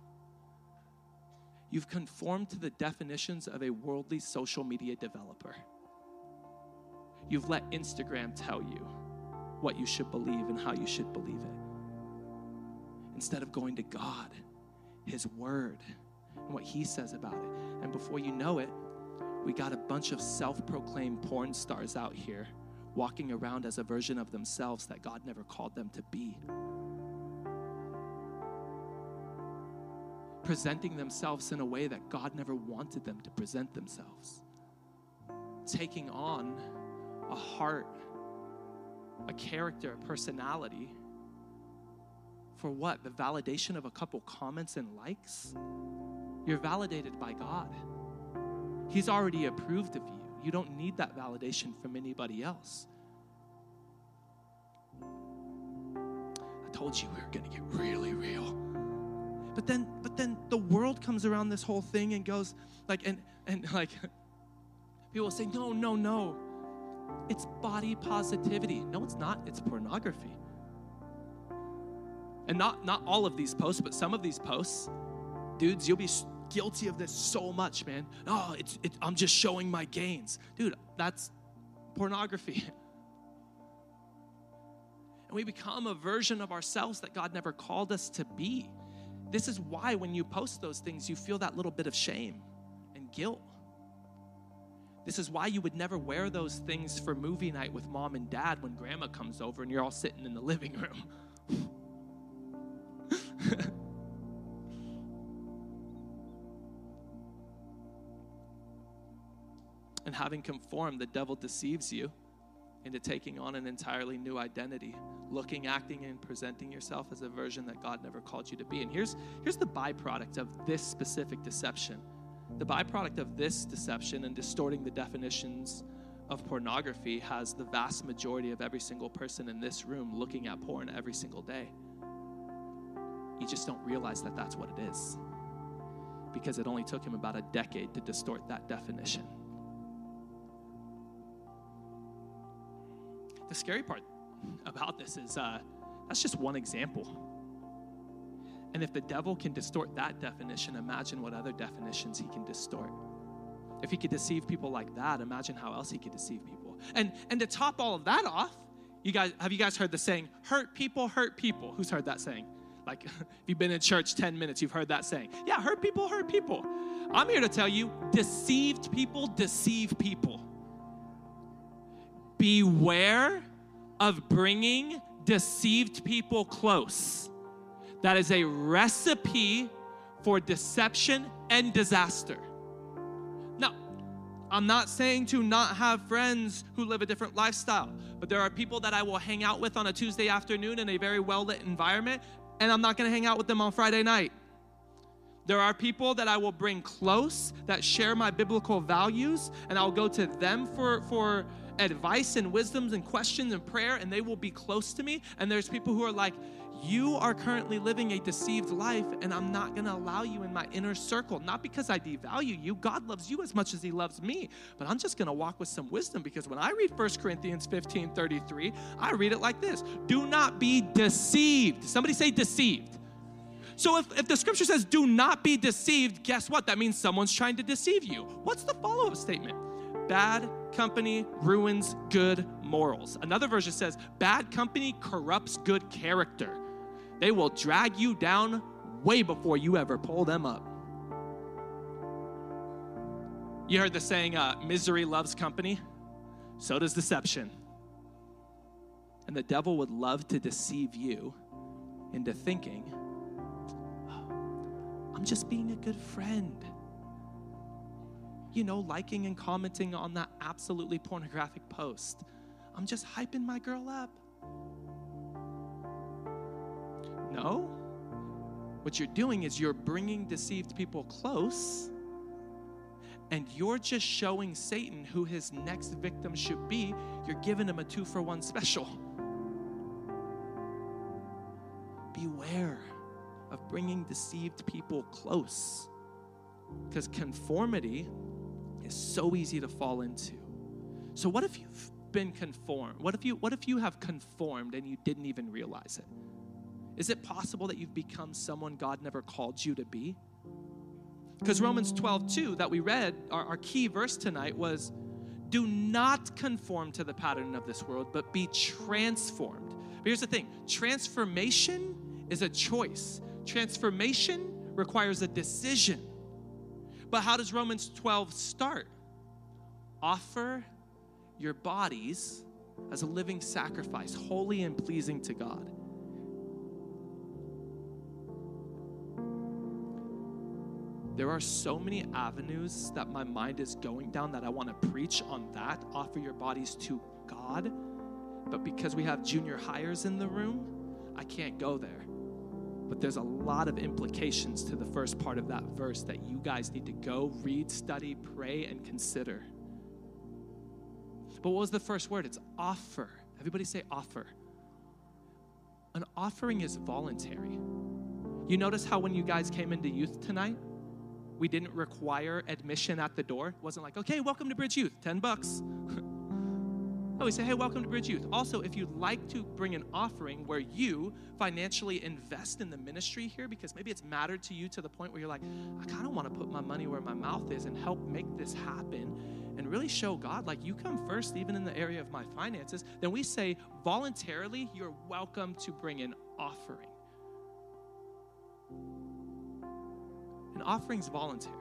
you've conformed to the definitions of a worldly social media developer. You've let Instagram tell you what you should believe and how you should believe it. Instead of going to God, His Word, and what He says about it. And before you know it, we got a bunch of self-proclaimed porn stars out here walking around as a version of themselves that God never called them to be. Presenting themselves in a way that God never wanted them to present themselves. Taking on a heart, a character, a personality for what? The validation of a couple comments and likes? You're validated by God. He's already approved of you. You don't need that validation from anybody else. I told you we were going to get really real. But then the world comes around this whole thing and goes like, and like, people say, no. It's body positivity. No, it's not. It's pornography. And not all of these posts, but some of these posts, dudes, you'll be guilty of this so much, man. Oh, I'm just showing my gains. Dude, that's pornography. And we become a version of ourselves that God never called us to be. This is why when you post those things, you feel that little bit of shame and guilt. This is why you would never wear those things for movie night with mom and dad when grandma comes over and you're all sitting in the living room. And having conformed, the devil deceives you into taking on an entirely new identity, looking, acting, and presenting yourself as a version that God never called you to be. And here's the byproduct of this specific deception. The byproduct of this deception and distorting the definitions of pornography has the vast majority of every single person in this room looking at porn every single day. You just don't realize that that's what it is, because it only took him about a decade to distort that definition. The scary part about this is that's just one example. And if the devil can distort that definition, imagine what other definitions he can distort. If he could deceive people like that, imagine how else he could deceive people. And to top all of that off, have you guys heard the saying, hurt people, hurt people? Who's heard that saying? Like, if you've been in church 10 minutes, you've heard that saying. Yeah, hurt people, hurt people. I'm here to tell you, deceived people deceive people. Beware of bringing deceived people close. That is a recipe for deception and disaster. Now, I'm not saying to not have friends who live a different lifestyle, but there are people that I will hang out with on a Tuesday afternoon in a very well-lit environment, and I'm not going to hang out with them on Friday night. There are people that I will bring close that share my biblical values, and I'll go to them for advice and wisdoms and questions and prayer, and they will be close to me. And there's people who are like, you are currently living a deceived life, and I'm not going to allow you in my inner circle. Not because I devalue you. God loves you as much as he loves me. But I'm just going to walk with some wisdom, because when I read 1 Corinthians 15:33, I read it like this. Do not be deceived. Somebody say deceived. So if the scripture says do not be deceived, guess what? That means someone's trying to deceive you. What's the follow-up statement? Bad company ruins good morals. Another version says bad company corrupts good character. They will drag you down way before you ever pull them up. You heard the saying, misery loves company. So does deception. And the devil would love to deceive you into thinking, I'm just being a good friend. You know, liking and commenting on that absolutely pornographic post. I'm just hyping my girl up. No. What you're doing is you're bringing deceived people close, and you're just showing Satan who his next victim should be. You're giving him a 2-for-1 special. Beware of bringing deceived people close. Because conformity is so easy to fall into. So what if you've been conformed? What if you have conformed and you didn't even realize it? Is it possible that you've become someone God never called you to be? Because Romans 12:2 that we read, our key verse tonight was, do not conform to the pattern of this world, but be transformed. But here's the thing, transformation is a choice. Transformation requires a decision. But how does Romans 12 start? Offer your bodies as a living sacrifice, holy and pleasing to God. There are so many avenues that my mind is going down that I want to preach on that. Offer your bodies to God. But because we have junior hires in the room, I can't go there. But there's a lot of implications to the first part of that verse that you guys need to go read, study, pray, and consider. But what was the first word? It's offer. Everybody say offer. An offering is voluntary. You notice how when you guys came into youth tonight, we didn't require admission at the door. It wasn't like, okay, welcome to Bridge Youth, $10. No, we say, hey, welcome to Bridge Youth. Also, if you'd like to bring an offering where you financially invest in the ministry here, because maybe it's mattered to you to the point where you're like, I kind of want to put my money where my mouth is and help make this happen and really show God, like, you come first even in the area of my finances, then we say voluntarily, you're welcome to bring an offering. An offering's voluntary.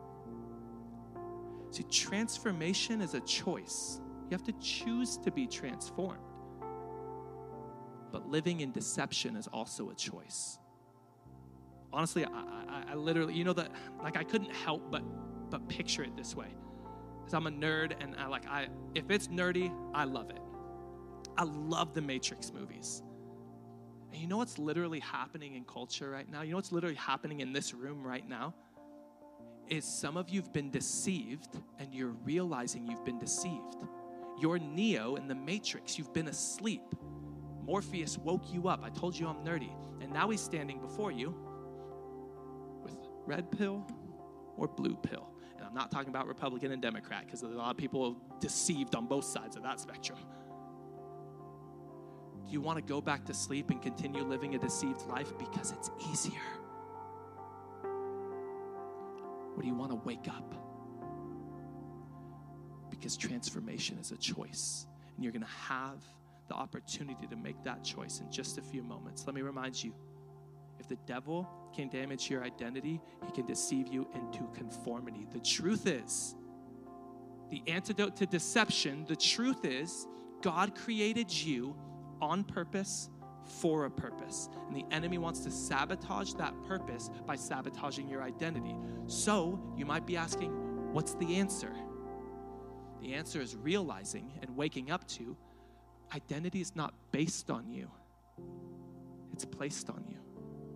See, transformation is a choice. You have to choose to be transformed. But living in deception is also a choice. Honestly, I literally, you know that, like, I couldn't help but picture it this way. Because I'm a nerd, and if it's nerdy, I love it. I love the Matrix movies. And you know what's literally happening in culture right now? You know what's literally happening in this room right now? Is some of you've been deceived, and you're realizing you've been deceived. You're Neo in the Matrix. You've been asleep. Morpheus woke you up. I told you I'm nerdy. And now he's standing before you with red pill or blue pill. And I'm not talking about Republican and Democrat, because there's a lot of people deceived on both sides of that spectrum. Do you want to go back to sleep and continue living a deceived life because it's easier? Or do you want to wake up? Because transformation is a choice. And you're going to have the opportunity to make that choice in just a few moments. Let me remind you, if the devil can damage your identity, he can deceive you into conformity. The truth is, the antidote to deception, the truth is, God created you on purpose for a purpose. And the enemy wants to sabotage that purpose by sabotaging your identity. So you might be asking, what's the answer? The answer is realizing and waking up to identity is not based on you. It's placed on you.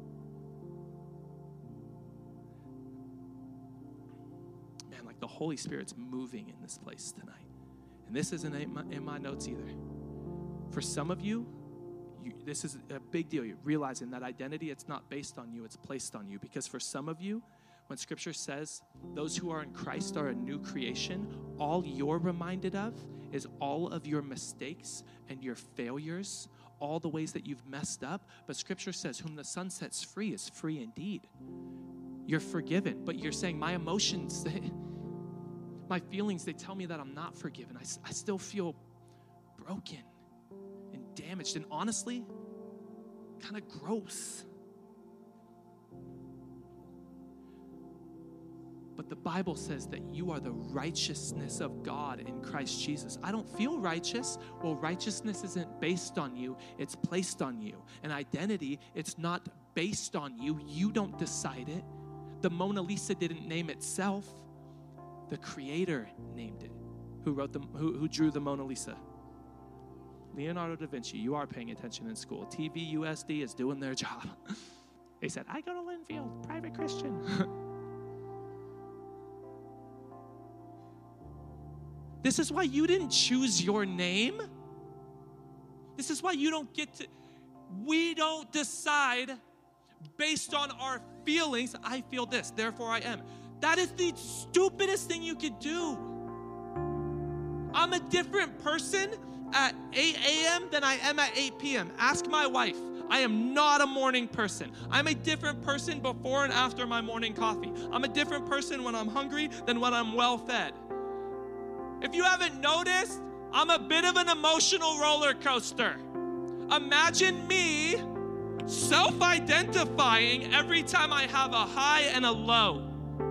Man, like the Holy Spirit's moving in this place tonight. And this isn't in my notes either. For some of you, this is a big deal. You're realizing that identity, it's not based on you, it's placed on you. Because for some of you, when Scripture says those who are in Christ are a new creation, all you're reminded of is all of your mistakes and your failures, all the ways that you've messed up. But Scripture says, whom the Son sets free is free indeed. You're forgiven, but you're saying, my emotions, my feelings, they tell me that I'm not forgiven. I still feel broken and damaged, and honestly, kind of gross. But the Bible says that you are the righteousness of God in Christ Jesus. I don't feel righteous. Well, righteousness isn't based on you. It's placed on you. And identity, it's not based on you. You don't decide it. The Mona Lisa didn't name itself. The Creator named it. Who drew the Mona Lisa? Leonardo da Vinci. You are paying attention in school. TVUSD is doing their job. They said, I go to Linfield, private Christian. This is why you didn't choose your name. This is why you don't get to, we don't decide based on our feelings. I feel this, therefore I am. That is the stupidest thing you could do. I'm a different person at 8 a.m. than I am at 8 p.m. Ask my wife. I am not a morning person. I'm a different person before and after my morning coffee. I'm a different person when I'm hungry than when I'm well fed. If you haven't noticed, I'm a bit of an emotional roller coaster. Imagine me self-identifying every time I have a high and a low.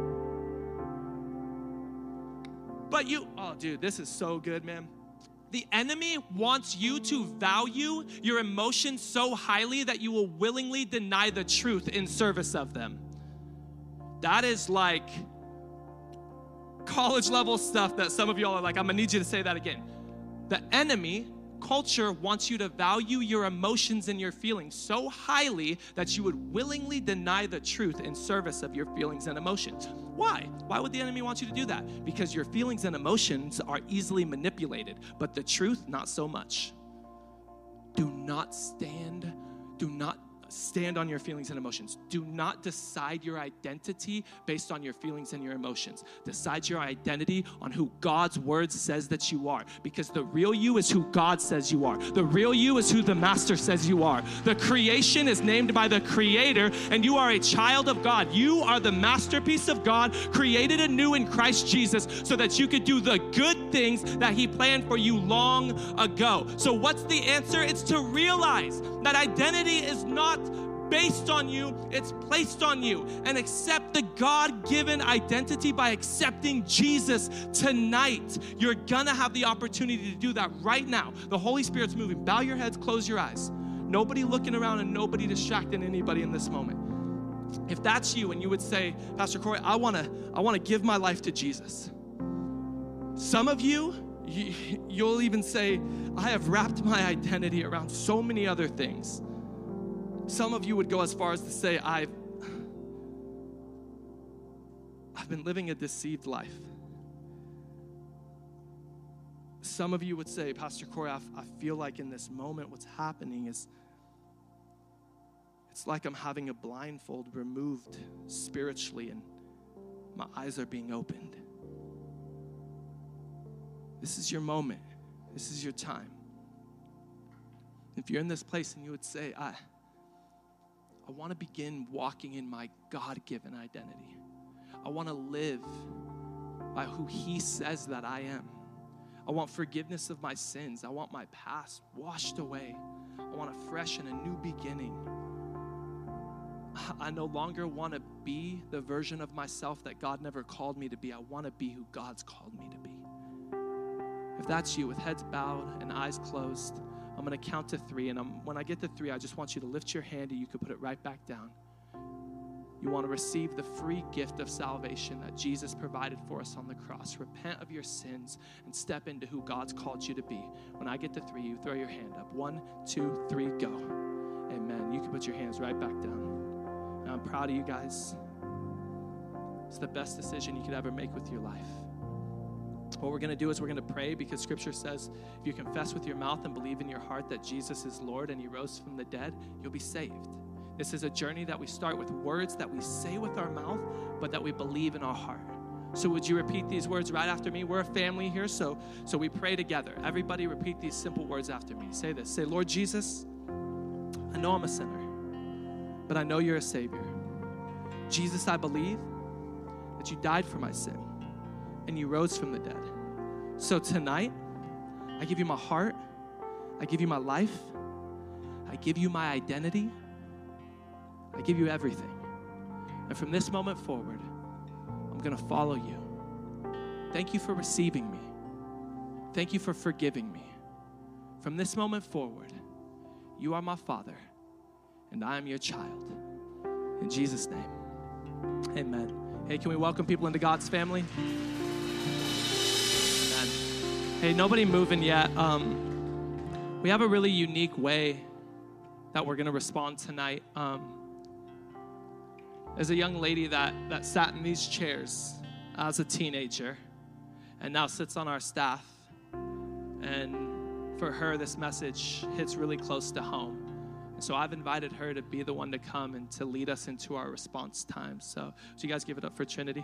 But oh dude, this is so good, man. The enemy wants you to value your emotions so highly that you will willingly deny the truth in service of them. That is like college level stuff that some of y'all are like, I'm gonna need you to say that again. The enemy, culture, wants you to value your emotions and your feelings so highly that you would willingly deny the truth in service of your feelings and emotions. Why? Why would the enemy want you to do that? Because your feelings and emotions are easily manipulated, but the truth, not so much. Do not stand on your feelings and emotions. Do not decide your identity based on your feelings and your emotions. Decide your identity on who God's word says that you are, because the real you is who God says you are. The real you is who the master says you are. The creation is named by the creator, and you are a child of God. You are the masterpiece of God, created anew in Christ Jesus so that you could do the good things that he planned for you long ago. So what's the answer? It's to realize that identity is not based on you, it's placed on you. And accept the God-given identity by accepting Jesus tonight. You're gonna have the opportunity to do that right now. The Holy Spirit's moving. Bow your heads, close your eyes. Nobody looking around and nobody distracting anybody in this moment. If that's you and you would say, Pastor Corey, I wanna give my life to Jesus. Some of you'll even say, I have wrapped my identity around so many other things. Some of you would go as far as to say, I've been living a deceived life. Some of you would say, Pastor Corey, I feel like in this moment what's happening is it's like I'm having a blindfold removed spiritually and my eyes are being opened. This is your moment. This is your time. If you're in this place and you would say, I want to begin walking in my God-given identity. I want to live by who he says that I am. I want forgiveness of my sins. I want my past washed away. I want a fresh and a new beginning. I no longer want to be the version of myself that God never called me to be. I want to be who God's called me to be. If that's you, with heads bowed and eyes closed, I'm going to count to 3, and when I get to 3, I just want you to lift your hand and you can put it right back down. You want to receive the free gift of salvation that Jesus provided for us on the cross. Repent of your sins and step into who God's called you to be. When I get to 3, you throw your hand up. 1, 2, 3, go. Amen. You can put your hands right back down. And I'm proud of you guys. It's the best decision you could ever make with your life. What we're going to do is we're going to pray, because Scripture says if you confess with your mouth and believe in your heart that Jesus is Lord and he rose from the dead, you'll be saved. This is a journey that we start with words that we say with our mouth, but that we believe in our heart. So would you repeat these words right after me? We're a family here, so we pray together. Everybody repeat these simple words after me. Say this. Say, Lord Jesus, I know I'm a sinner, but I know you're a Savior. Jesus, I believe that you died for my sin and you rose from the dead. So tonight, I give you my heart, I give you my life, I give you my identity, I give you everything. And from this moment forward, I'm going to follow you. Thank you for receiving me. Thank you for forgiving me. From this moment forward, you are my Father, and I am your child. In Jesus' name, amen. Hey, can we welcome people into God's family? Hey, nobody moving yet. We have a really unique way that we're going to respond tonight. There's a young lady that sat in these chairs as a teenager and now sits on our staff. And for her, this message hits really close to home. So I've invited her to be the one to come and to lead us into our response time. So you guys give it up for Trinity.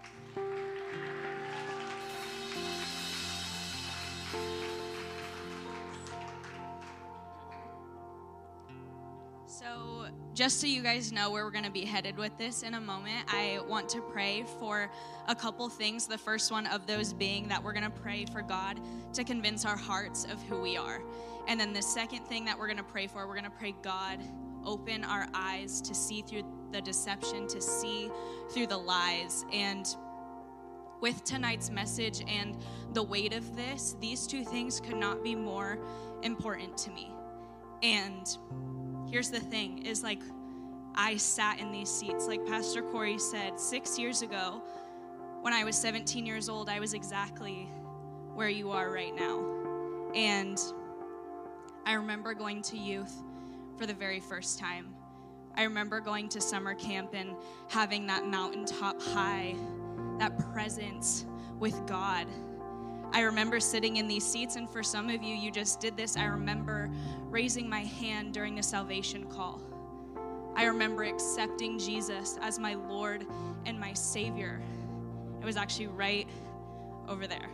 So just so you guys know where we're going to be headed with this in a moment, I want to pray for a couple things. The first one of those being that we're going to pray for God to convince our hearts of who we are. And then the second thing that we're going to pray for, we're going to pray, God, open our eyes to see through the deception, to see through the lies. And with tonight's message and the weight of this, these two things could not be more important to me. And here's the thing, is like I sat in these seats. Like Pastor Corey said, 6 years ago, when I was 17 years old, I was exactly where you are right now. And I remember going to youth for the very first time. I remember going to summer camp and having that mountaintop high, that presence with God. I remember sitting in these seats, and for some of you, you just did this. I remember raising my hand during the salvation call. I remember accepting Jesus as my Lord and my Savior. It was actually right over there.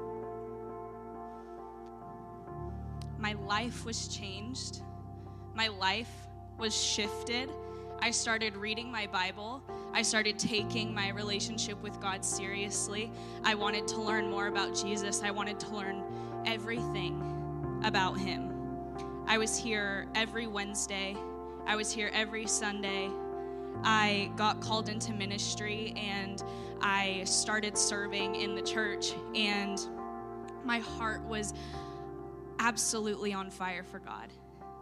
My life was changed. My life was shifted. I started reading my Bible. I started taking my relationship with God seriously. I wanted to learn more about Jesus. I wanted to learn everything about him. I was here every Wednesday. I was here every Sunday. I got called into ministry and I started serving in the church, and my heart was absolutely on fire for God.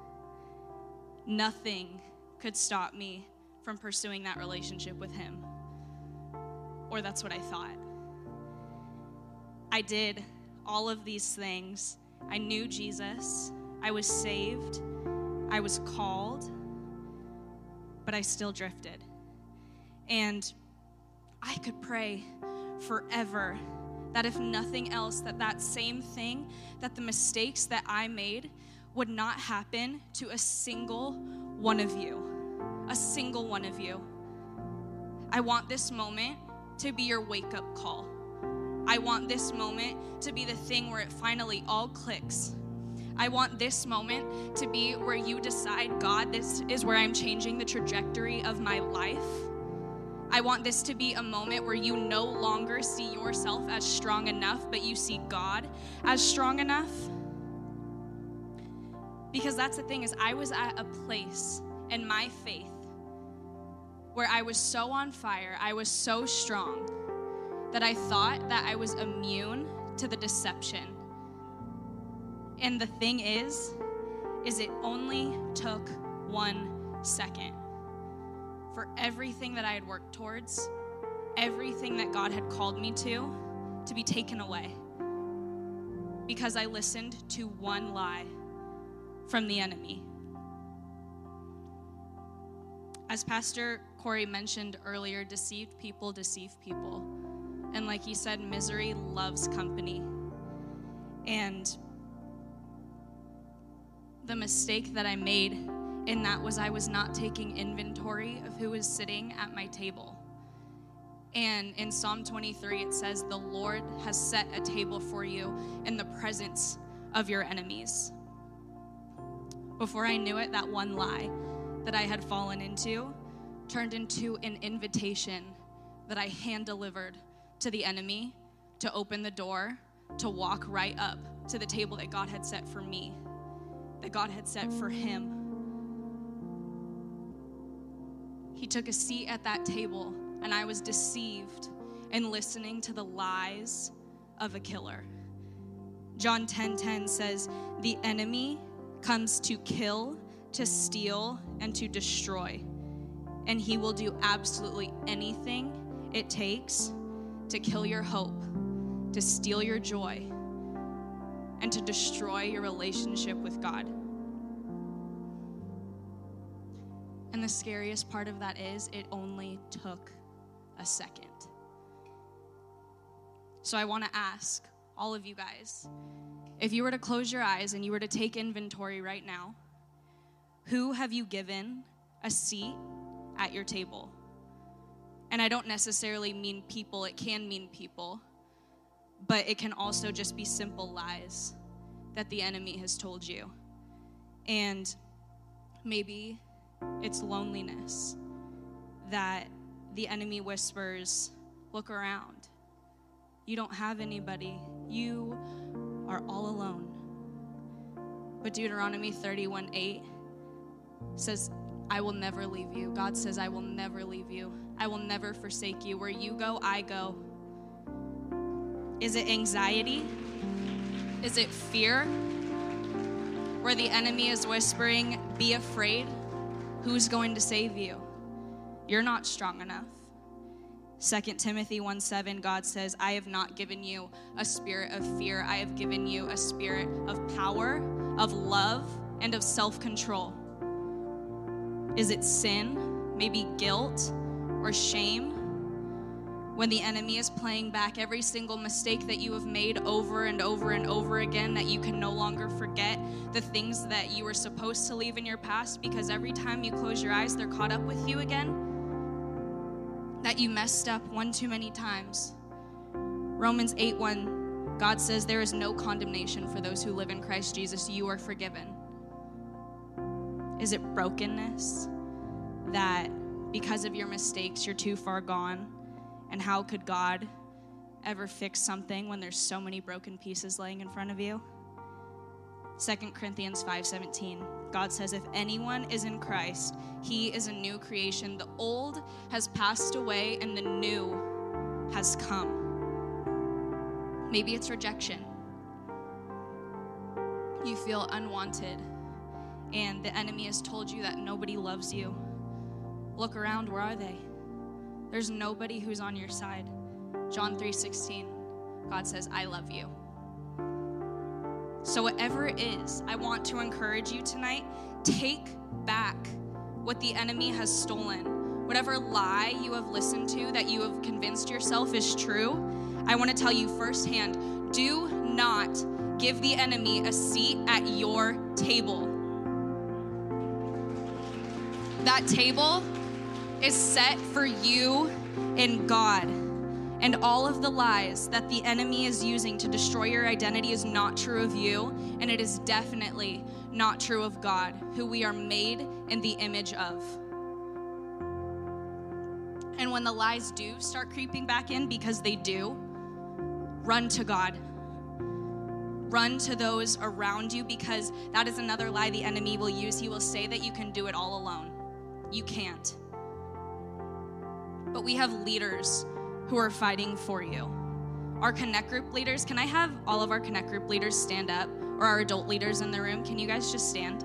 Nothing could stop me from pursuing that relationship with him. Or that's what I thought. I did all of these things. I knew Jesus. I was saved. I was called. But I still drifted. And I could pray forever that if nothing else, that same thing, that the mistakes that I made would not happen to a single one of you. A single one of you. I want this moment to be your wake-up call. I want this moment to be the thing where it finally all clicks. I want this moment to be where you decide, God, this is where I'm changing the trajectory of my life. I want this to be a moment where you no longer see yourself as strong enough, but you see God as strong enough. Because that's the thing, is I was at a place in my faith where I was so on fire, I was so strong, that I thought that I was immune to the deception. And the thing is it only took 1 second for everything that I had worked towards, everything that God had called me to be taken away. Because I listened to one lie from the enemy. As Pastor Corey mentioned earlier, deceived people deceive people. And like he said, misery loves company. And the mistake that I made in that was I was not taking inventory of who was sitting at my table. And in Psalm 23, it says, the Lord has set a table for you in the presence of your enemies. Before I knew it, that one lie that I had fallen into turned into an invitation that I hand-delivered to the enemy to open the door, to walk right up to the table that God had set for me, that God had set for him. He took a seat at that table, and I was deceived in listening to the lies of a killer. John 10:10 says, the enemy comes to kill, to steal, and to destroy. And he will do absolutely anything it takes to kill your hope, to steal your joy, and to destroy your relationship with God. And the scariest part of that is it only took a second. So I want to ask all of you guys, if you were to close your eyes and you were to take inventory right now, Who have you given a seat at your table? And I don't necessarily mean people. It can mean people. But it can also just be simple lies that the enemy has told you. And maybe it's loneliness that the enemy whispers, look around. You don't have anybody. You are all alone. But Deuteronomy 31:8 says, I will never leave you. God says, I will never leave you. I will never forsake you. Where you go, I go. Is it anxiety? Is it fear? Where the enemy is whispering, be afraid? Who's going to save you? You're not strong enough. 2 Timothy 1:7, God says, I have not given you a spirit of fear. I have given you a spirit of power, of love, and of self-control. Is it sin? Maybe guilt or shame? When the enemy is playing back every single mistake that you have made over and over and over again, that you can no longer forget the things that you were supposed to leave in your past, because every time you close your eyes, they're caught up with you again, that you messed up one too many times. Romans 8:1, God says there is no condemnation for those who live in Christ Jesus. You are forgiven. Is it brokenness? That because of your mistakes, you're too far gone? And how could God ever fix something when there's so many broken pieces laying in front of you? 2 Corinthians 5:17, God says, if anyone is in Christ, he is a new creation. The old has passed away and the new has come. Maybe it's rejection. You feel unwanted, and the enemy has told you that nobody loves you. Look around, where are they? There's nobody who's on your side. John 3:16, God says, I love you. So whatever it is, I want to encourage you tonight, take back what the enemy has stolen. Whatever lie you have listened to that you have convinced yourself is true, I want to tell you firsthand, do not give the enemy a seat at your table. That table is set for you and God. And all of the lies that the enemy is using to destroy your identity is not true of you, and it is definitely not true of God, who we are made in the image of. And when the lies do start creeping back in, because they do, run to God. Run to those around you, because that is another lie the enemy will use. He will say that you can do it all alone. You can't. But we have leaders who are fighting for you. Our Connect Group leaders, can I have all of our Connect Group leaders stand up? Or our adult leaders in the room, can you guys just stand?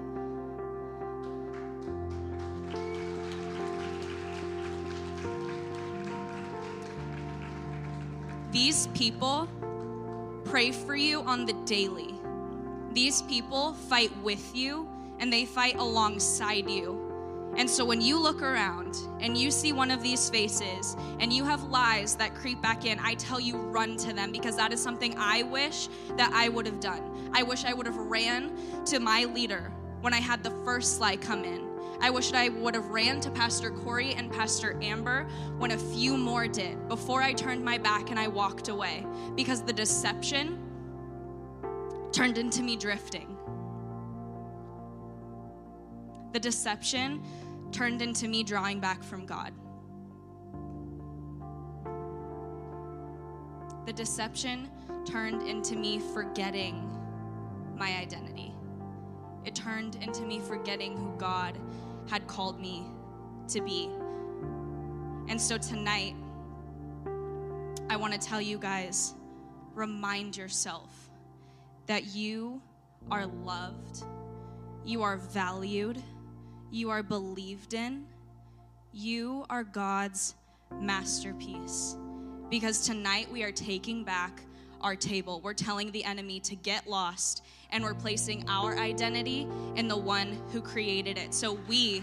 These people pray for you on the daily. These people fight with you, and they fight alongside you. And so when you look around and you see one of these faces and you have lies that creep back in, I tell you, run to them, because that is something I wish that I would have done. I wish I would have ran to my leader when I had the first lie come in. I wish I would have ran to Pastor Corey and Pastor Amber when a few more did, before I turned my back and I walked away, because the deception turned into me drifting. The deception turned into me drawing back from God. The deception turned into me forgetting my identity. It turned into me forgetting who God had called me to be. And so tonight, I want to tell you guys, remind yourself that you are loved, you are valued, you are believed in. You are God's masterpiece. Because tonight we are taking back our table. We're telling the enemy to get lost, and we're placing our identity in the one who created it. So we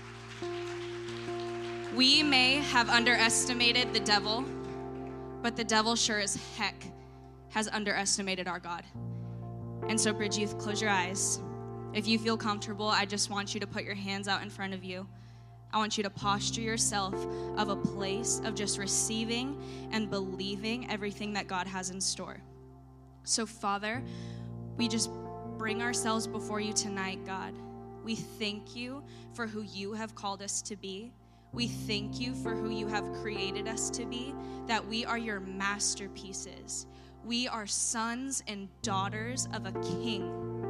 may have underestimated the devil, but the devil sure as heck has underestimated our God. And so, Bridge Youth, close your eyes. If you feel comfortable, I just want you to put your hands out in front of you. I want you to posture yourself of a place of just receiving and believing everything that God has in store. So, Father, we just bring ourselves before you tonight, God. We thank you for who you have called us to be. We thank you for who you have created us to be, that we are your masterpieces. We are sons and daughters of a king.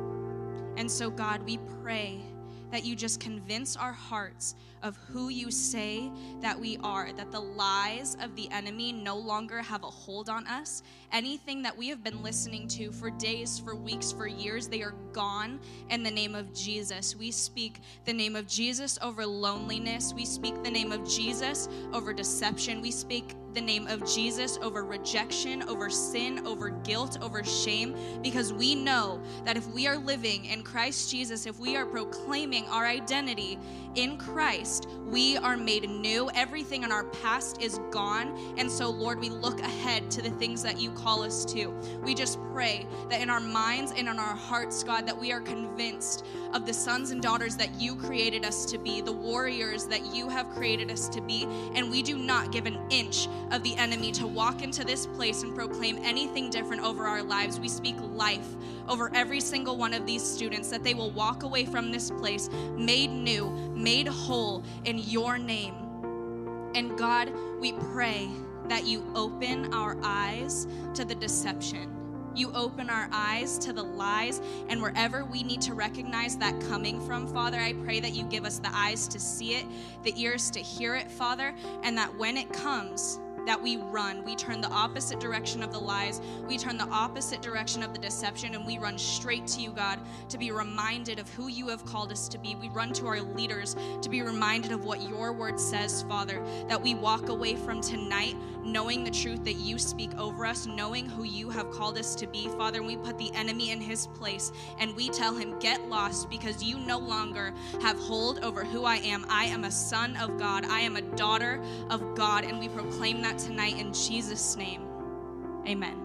And so, God, we pray that you just convince our hearts of who you say that we are, that the lies of the enemy no longer have a hold on us. Anything that we have been listening to for days, for weeks, for years, they are gone in the name of Jesus. We speak the name of Jesus over loneliness. We speak the name of Jesus over deception. We speak the name of Jesus over rejection, over sin, over guilt, over shame, because we know that if we are living in Christ Jesus, if we are proclaiming our identity in Christ, we are made new. Everything in our past is gone. And so, Lord, we look ahead to the things that you call us to. We just pray that in our minds and in our hearts, God, that we are convinced of the sons and daughters that you created us to be, the warriors that you have created us to be. And we do not give an inch of the enemy to walk into this place and proclaim anything different over our lives. We speak life over every single one of these students, that they will walk away from this place made new, made whole in your name. And God, we pray that you open our eyes to the deception. You open our eyes to the lies, and wherever we need to recognize that coming from, Father, I pray that you give us the eyes to see it, the ears to hear it, Father, and that when it comes, that we run. We turn the opposite direction of the lies. We turn the opposite direction of the deception, and we run straight to you, God, to be reminded of who you have called us to be. We run to our leaders to be reminded of what your word says, Father, that we walk away from tonight knowing the truth that you speak over us, knowing who you have called us to be, Father, and we put the enemy in his place, and we tell him, get lost, because you no longer have hold over who I am. I am a son of God. I am a daughter of God, and we proclaim that tonight in Jesus' name. Amen.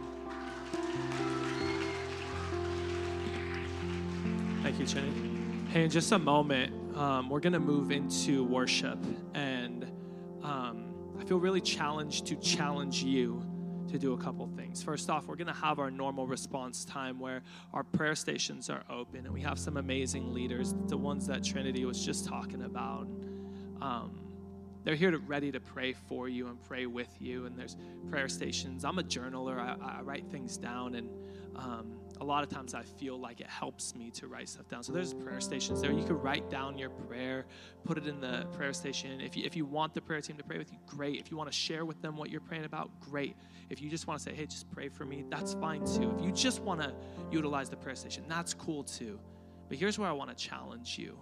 Thank you, Jenny. Hey, in just a moment, we're going to move into worship, and I feel really challenged to challenge you to do a couple things. First off, we're going to have our normal response time where our prayer stations are open, and we have some amazing leaders, the ones that Trinity was just talking about. They're here ready to pray for you and pray with you, and there's prayer stations. I'm a journaler. I write things down, and a lot of times I feel like it helps me to write stuff down. So there's prayer stations there. You can write down your prayer, put it in the prayer station. If you want the prayer team to pray with you, great. If you want to share with them what you're praying about, great. If you just want to say, hey, just pray for me, that's fine too. If you just want to utilize the prayer station, that's cool too. But here's where I want to challenge you.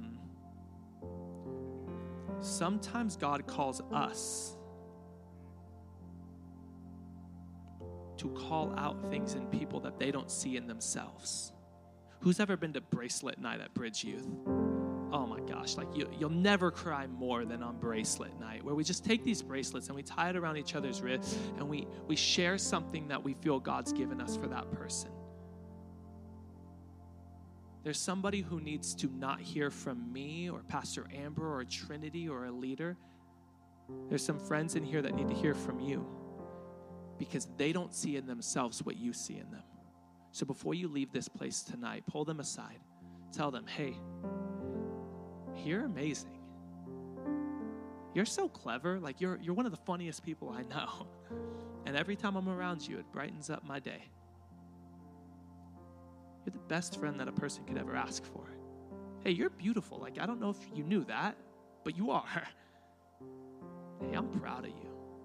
Sometimes God calls us to call out things in people that they don't see in themselves. Who's ever been to bracelet night at Bridge Youth? Oh my gosh, like you'll never cry more than on bracelet night, where we just take these bracelets and we tie it around each other's wrists, and we share something that we feel God's given us for that person. There's somebody who needs to not hear from me or Pastor Amber or Trinity or a leader. There's some friends in here that need to hear from you, because they don't see in themselves what you see in them. So before you leave this place tonight, pull them aside. Tell them, hey, you're amazing. You're so clever. Like you're one of the funniest people I know. And every time I'm around you, it brightens up my day. You're the best friend that a person could ever ask for. Hey, you're beautiful. Like, I don't know if you knew that, but you are. Hey, I'm proud of you.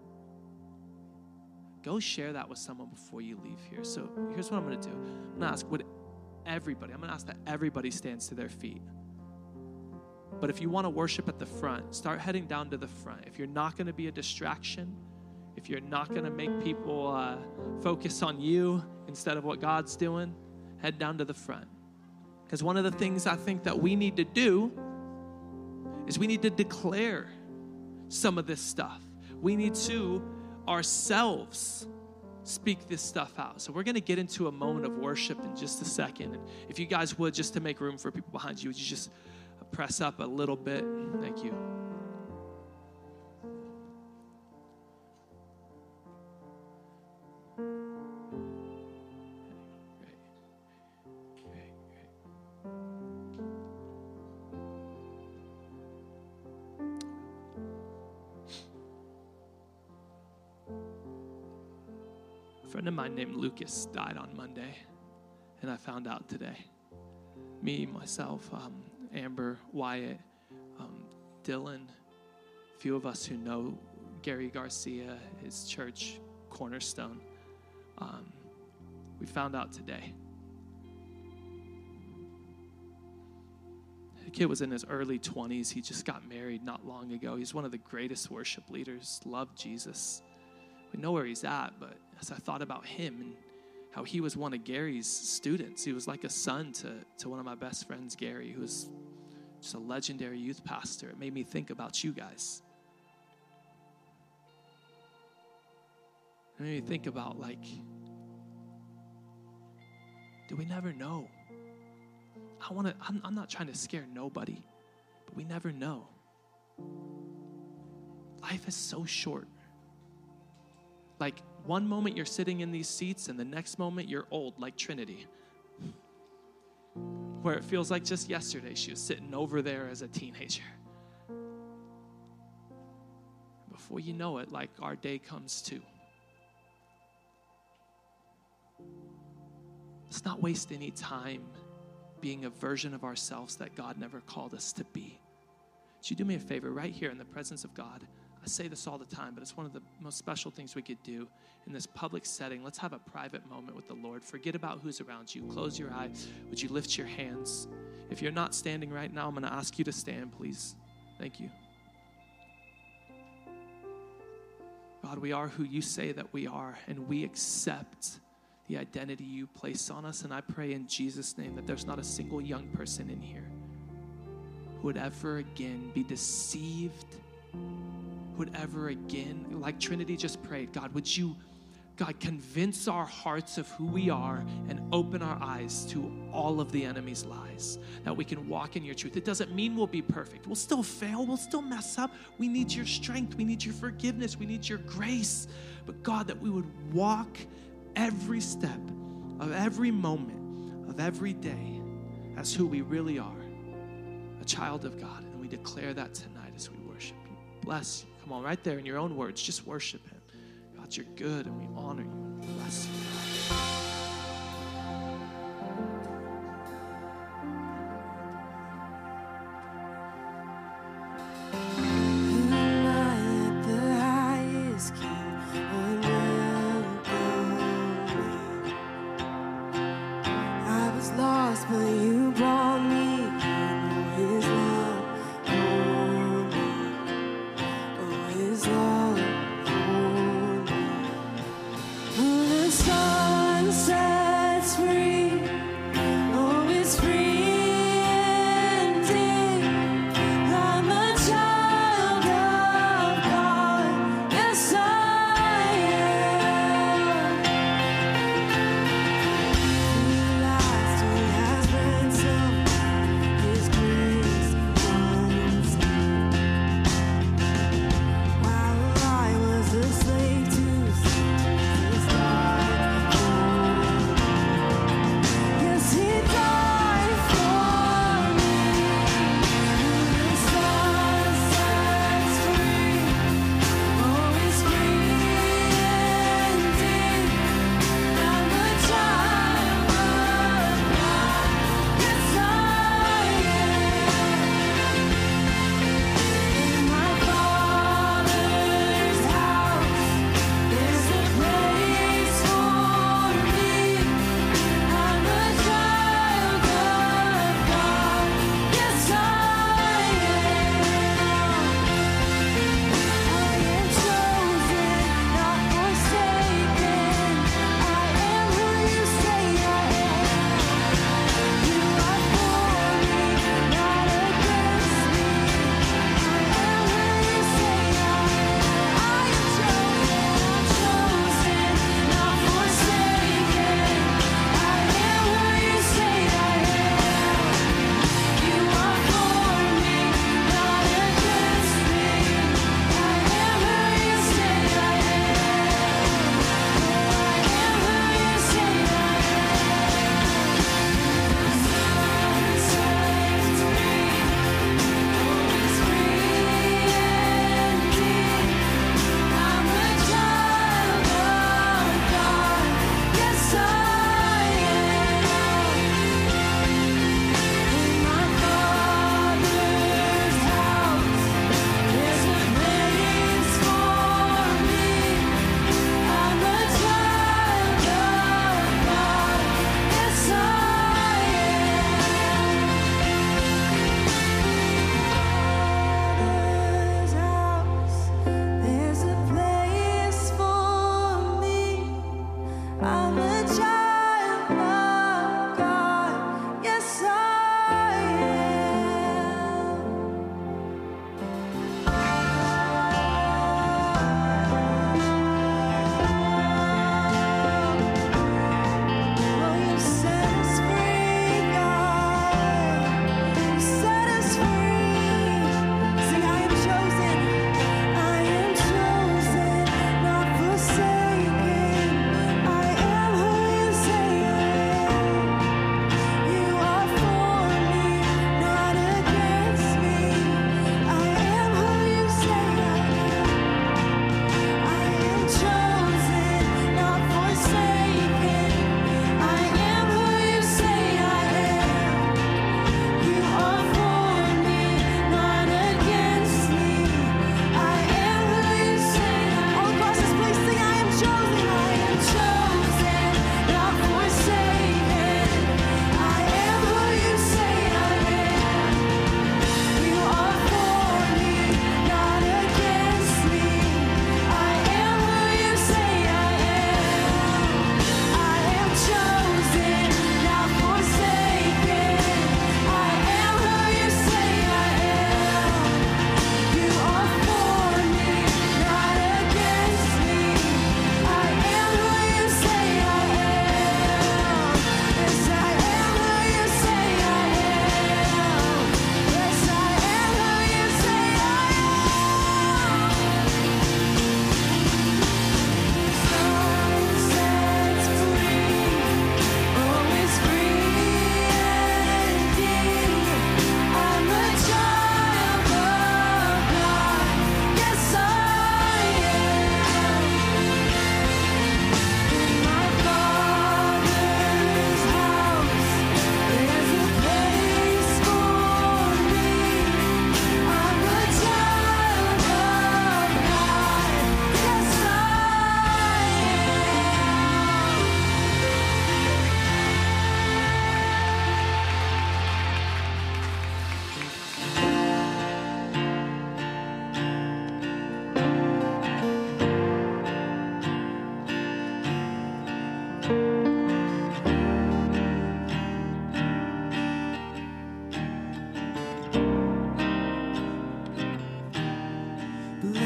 Go share that with someone before you leave here. So here's what I'm going to do. I'm going to ask I'm going to ask that everybody stands to their feet. But if you want to worship at the front, start heading down to the front. If you're not going to be a distraction, if you're not going to make people focus on you instead of what God's doing, head down to the front. Because one of the things I think that we need to do is we need to declare some of this stuff. We need to ourselves speak this stuff out. So we're going to get into a moment of worship in just a second. And if you guys would, just to make room for people behind you, would you just press up a little bit? Thank you. A friend of mine named Lucas died on Monday, and I found out today. Me, myself, Amber, Wyatt, Dylan, a few of us who know Gary Garcia, his church, Cornerstone, we found out today. The kid was in his early 20s. He just got married not long ago. He's one of the greatest worship leaders, loved Jesus. We know where he's at, but as I thought about him and how he was one of Gary's students, he was like a son to one of my best friends, Gary, who was just a legendary youth pastor. It made me think about you guys. It made me think about, like, do we never know? I'm not trying to scare nobody, but we never know. Life is so short. Like, one moment you're sitting in these seats and the next moment you're old, like Trinity. Where it feels like just yesterday she was sitting over there as a teenager. Before you know it, like, our day comes too. Let's not waste any time being a version of ourselves that God never called us to be. Would you do me a favor right here in the presence of God? I say this all the time, but it's one of the most special things we could do in this public setting. Let's have a private moment with the Lord. Forget about who's around you. Close your eyes. Would you lift your hands? If you're not standing right now, I'm going to ask you to stand, please. Thank you. God, we are who you say that we are, and we accept the identity you place on us. And I pray in Jesus' name that there's not a single young person in here who would ever again be deceived, would ever again, like Trinity just prayed, God, would you, God, convince our hearts of who we are and open our eyes to all of the enemy's lies, that we can walk in your truth. It doesn't mean we'll be perfect. We'll still fail. We'll still mess up. We need your strength. We need your forgiveness. We need your grace. But God, that we would walk every step of every moment of every day as who we really are, a child of God. And we declare that tonight as we worship you. Bless you. Come on, right there in your own words, just worship him. God, you're good, and we honor you and bless you. The sun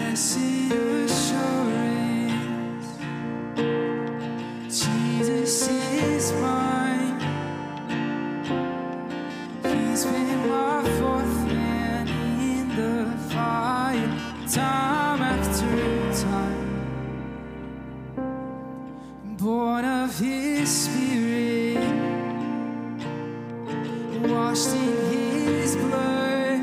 Blessed assurance, Jesus is mine. He's been my fourth man in the fire, time after time. Born of His Spirit, washed in His blood.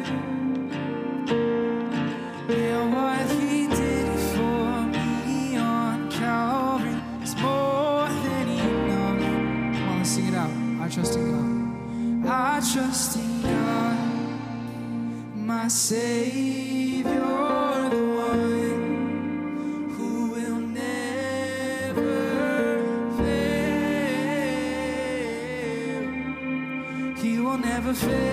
Yeah, what He did for me on Calvary is more than enough. Come on, let's sing it out. I trust in God. I trust in God, my Savior, the one who will never fail. He will never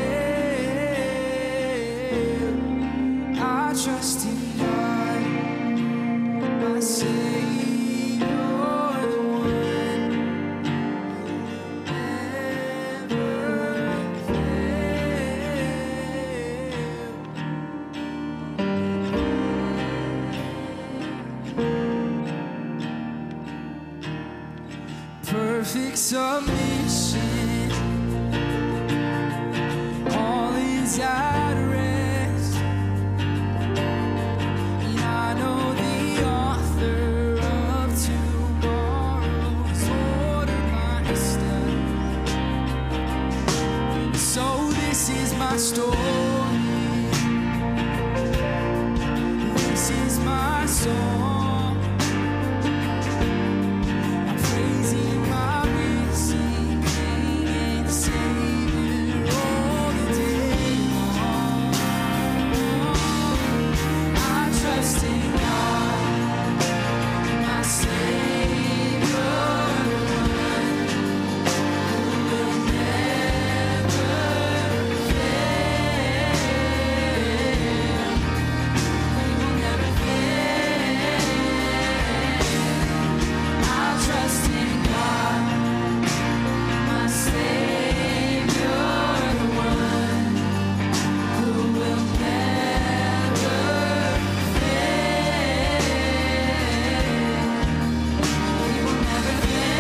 fail. I trust in God, my Savior, the one who will never fail. Perfect submission, all is at rest. And I know the author of tomorrow's ordered my steps. So this is my story, this is my song. I'm praising my risen King and Savior all the day long. I trust in God, my Savior, the one who will never fail. He will never fail. I trust in God, my Savior, the one who will never fail. He will never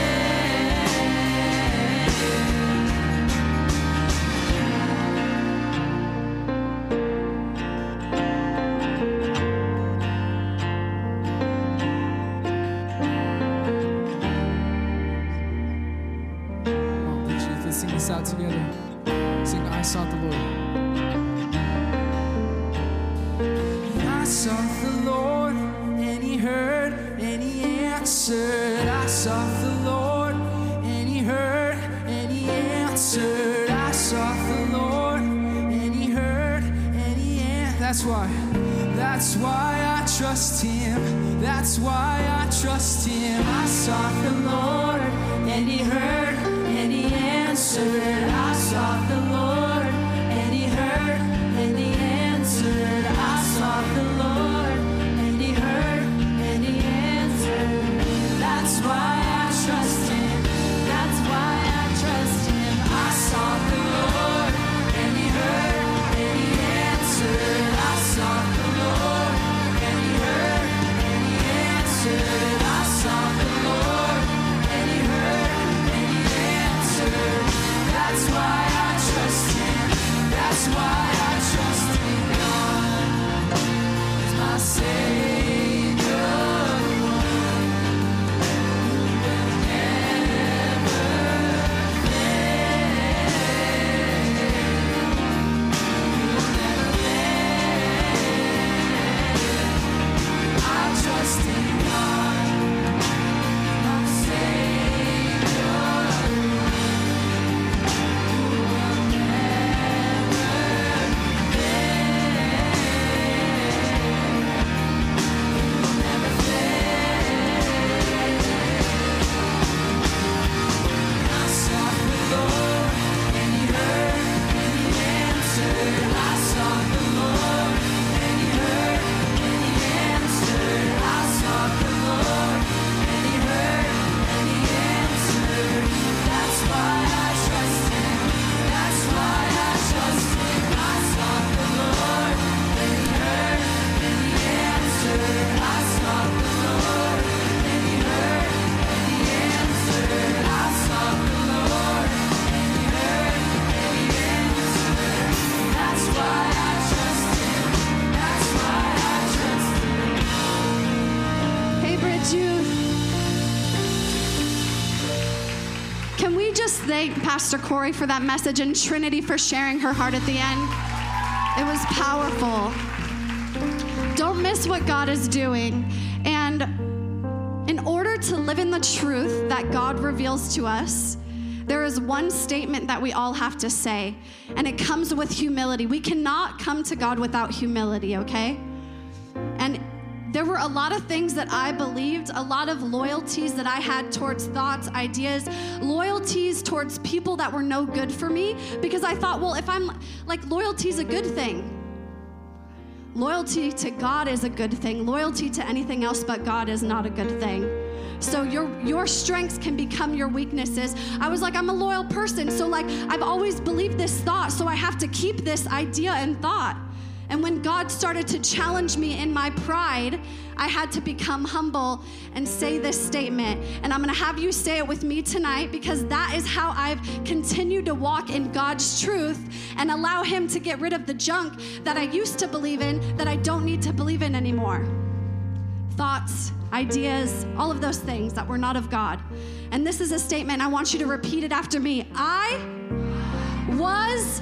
Come on, Bridget, let's sing this out together. Sing, I sought the Lord. I sought the Lord, and He heard, and He answered. I sought the Lord, and He heard, and He answered. I sought the Lord, and He heard, and He answered. That's why I trust Him. That's why I trust Him. I sought the Lord, and He heard, and He answered. I sought the Lord, and He heard, and He answered. I sought the Lord, and He heard, and He answered. That's why I trust Him. That's why I trust Him. I sought the Lord, and He heard, and He answered. I sought the Lord, and He heard, and He answered. I sought the Lord, and He heard, and He answered. That's why I trust Him. That's why I trust in God. He's my Savior, the one who will never fail. He will never fail. I trust in God, my Savior, the one who will never I sought thank Pastor Corey for that message and Trinity for sharing her heart at the end. It was powerful. Don't miss what God is doing. And in order to live in the truth that God reveals to us, there is one statement that we all have to say, and it comes with humility. We cannot come to God without humility, okay? And there were a lot of things that I believed, a lot of loyalties that I had towards thoughts, ideas, loyalties towards people that were no good for me, because I thought, well, if I'm like, loyalty is a good thing. Loyalty to God is a good thing. Loyalty to anything else but God is not a good thing. So your strengths can become your weaknesses. I was like, I'm a loyal person, so like I've always believed this thought, so I have to keep this idea and thought. And when God started to challenge me in my pride, I had to become humble and say this statement. And I'm gonna have you say it with me tonight, because that is how I've continued to walk in God's truth and allow Him to get rid of the junk that I used to believe in that I don't need to believe in anymore. Thoughts, ideas, all of those things that were not of God. And this is a statement. I want you to repeat it after me. I was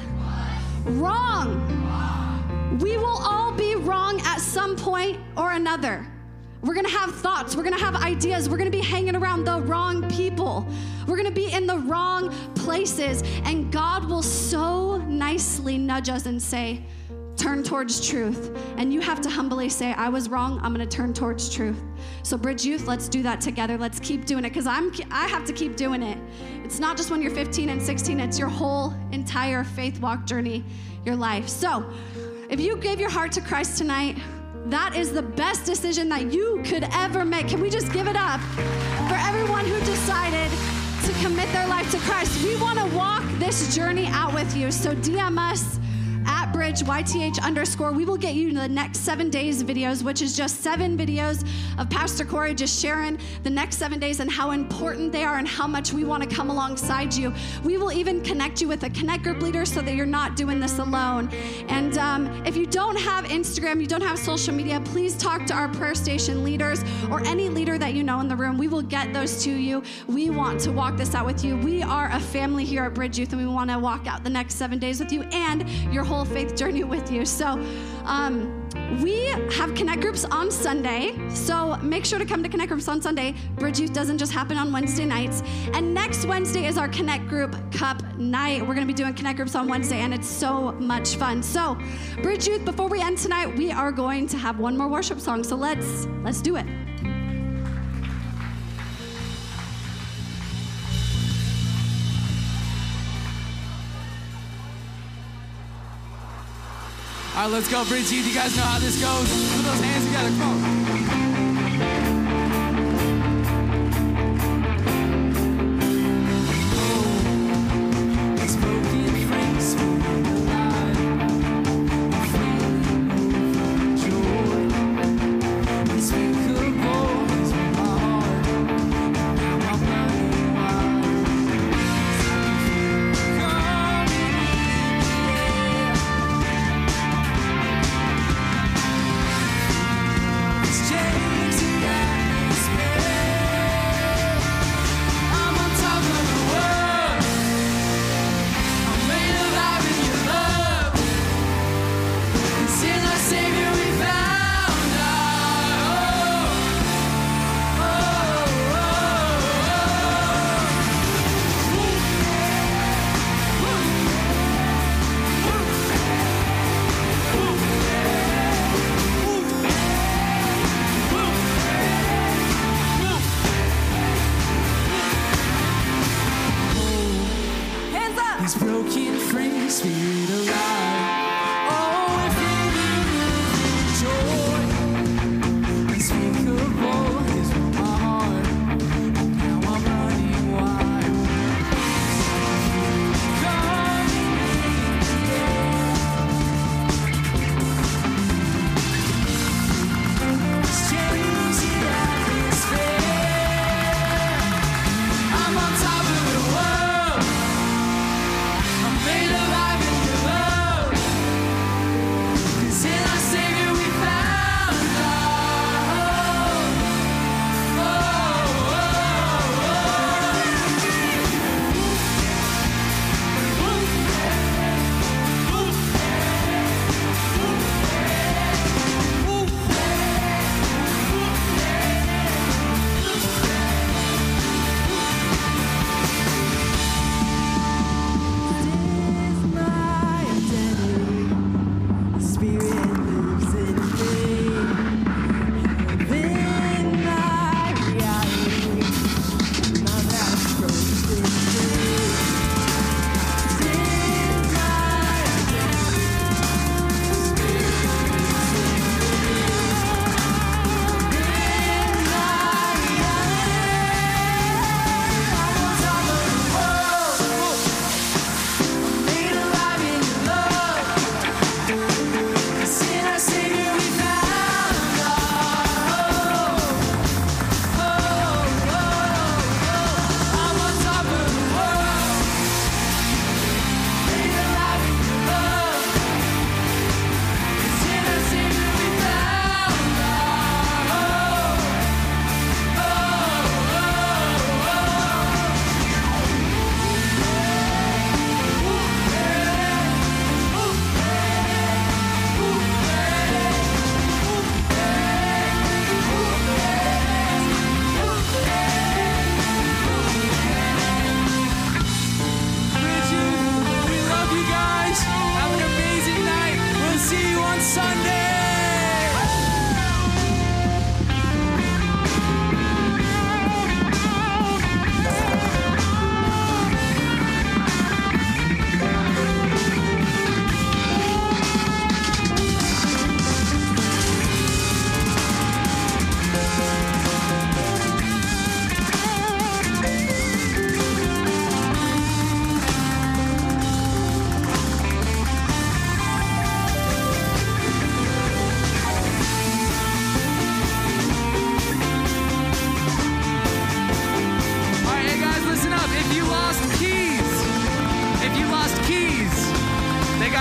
wrong. We will all be wrong at some point or another. We're gonna have thoughts, we're gonna have ideas, we're gonna be hanging around the wrong people. We're gonna be in the wrong places, and God will so nicely nudge us and say, turn towards truth. And you have to humbly say, I was wrong, I'm gonna turn towards truth. So Bridge Youth, let's do that together. Let's keep doing it, because I have to keep doing it. It's not just when you're 15 and 16, it's your whole entire faith walk journey, your life. So if you gave your heart to Christ tonight, that is the best decision that you could ever make. Can we just give it up for everyone who decided to commit their life to Christ? We want to walk this journey out with you. So DM us at Bridge, YTH_. We will get you the next 7 days videos, which is just 7 videos of Pastor Corey just sharing the next 7 days and how important they are and how much we want to come alongside you. We will even connect you with a Connect group leader so that you're not doing this alone. And if you don't have Instagram, you don't have social media, please talk to our prayer station leaders or any leader that you know in the room. We will get those to you. We want to walk this out with you. We are a family here at Bridge Youth, and we want to walk out the next 7 days with you and your whole faith journey with you. So we have Connect groups on Sunday, so make sure to come to Connect groups on Sunday. Bridge Youth doesn't just happen on Wednesday nights. And next Wednesday is our Connect group cup night. We're going to be doing Connect groups on Wednesday, and it's so much fun. So Bridge Youth, before we end tonight, we are going to have one more worship song. So let's do it. All right, let's go, Bridge Youth. You guys know how this goes. Put those hands together. Come on.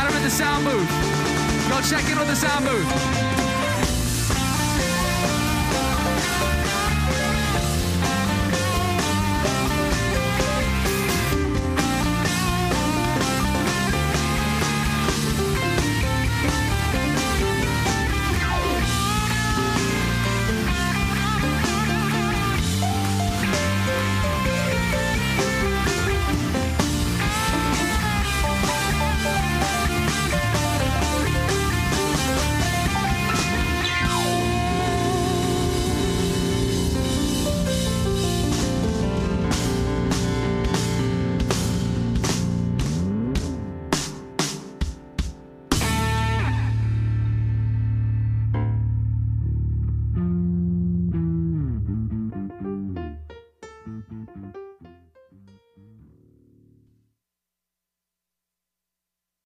Adam in the sound booth. Go check in with the sound booth.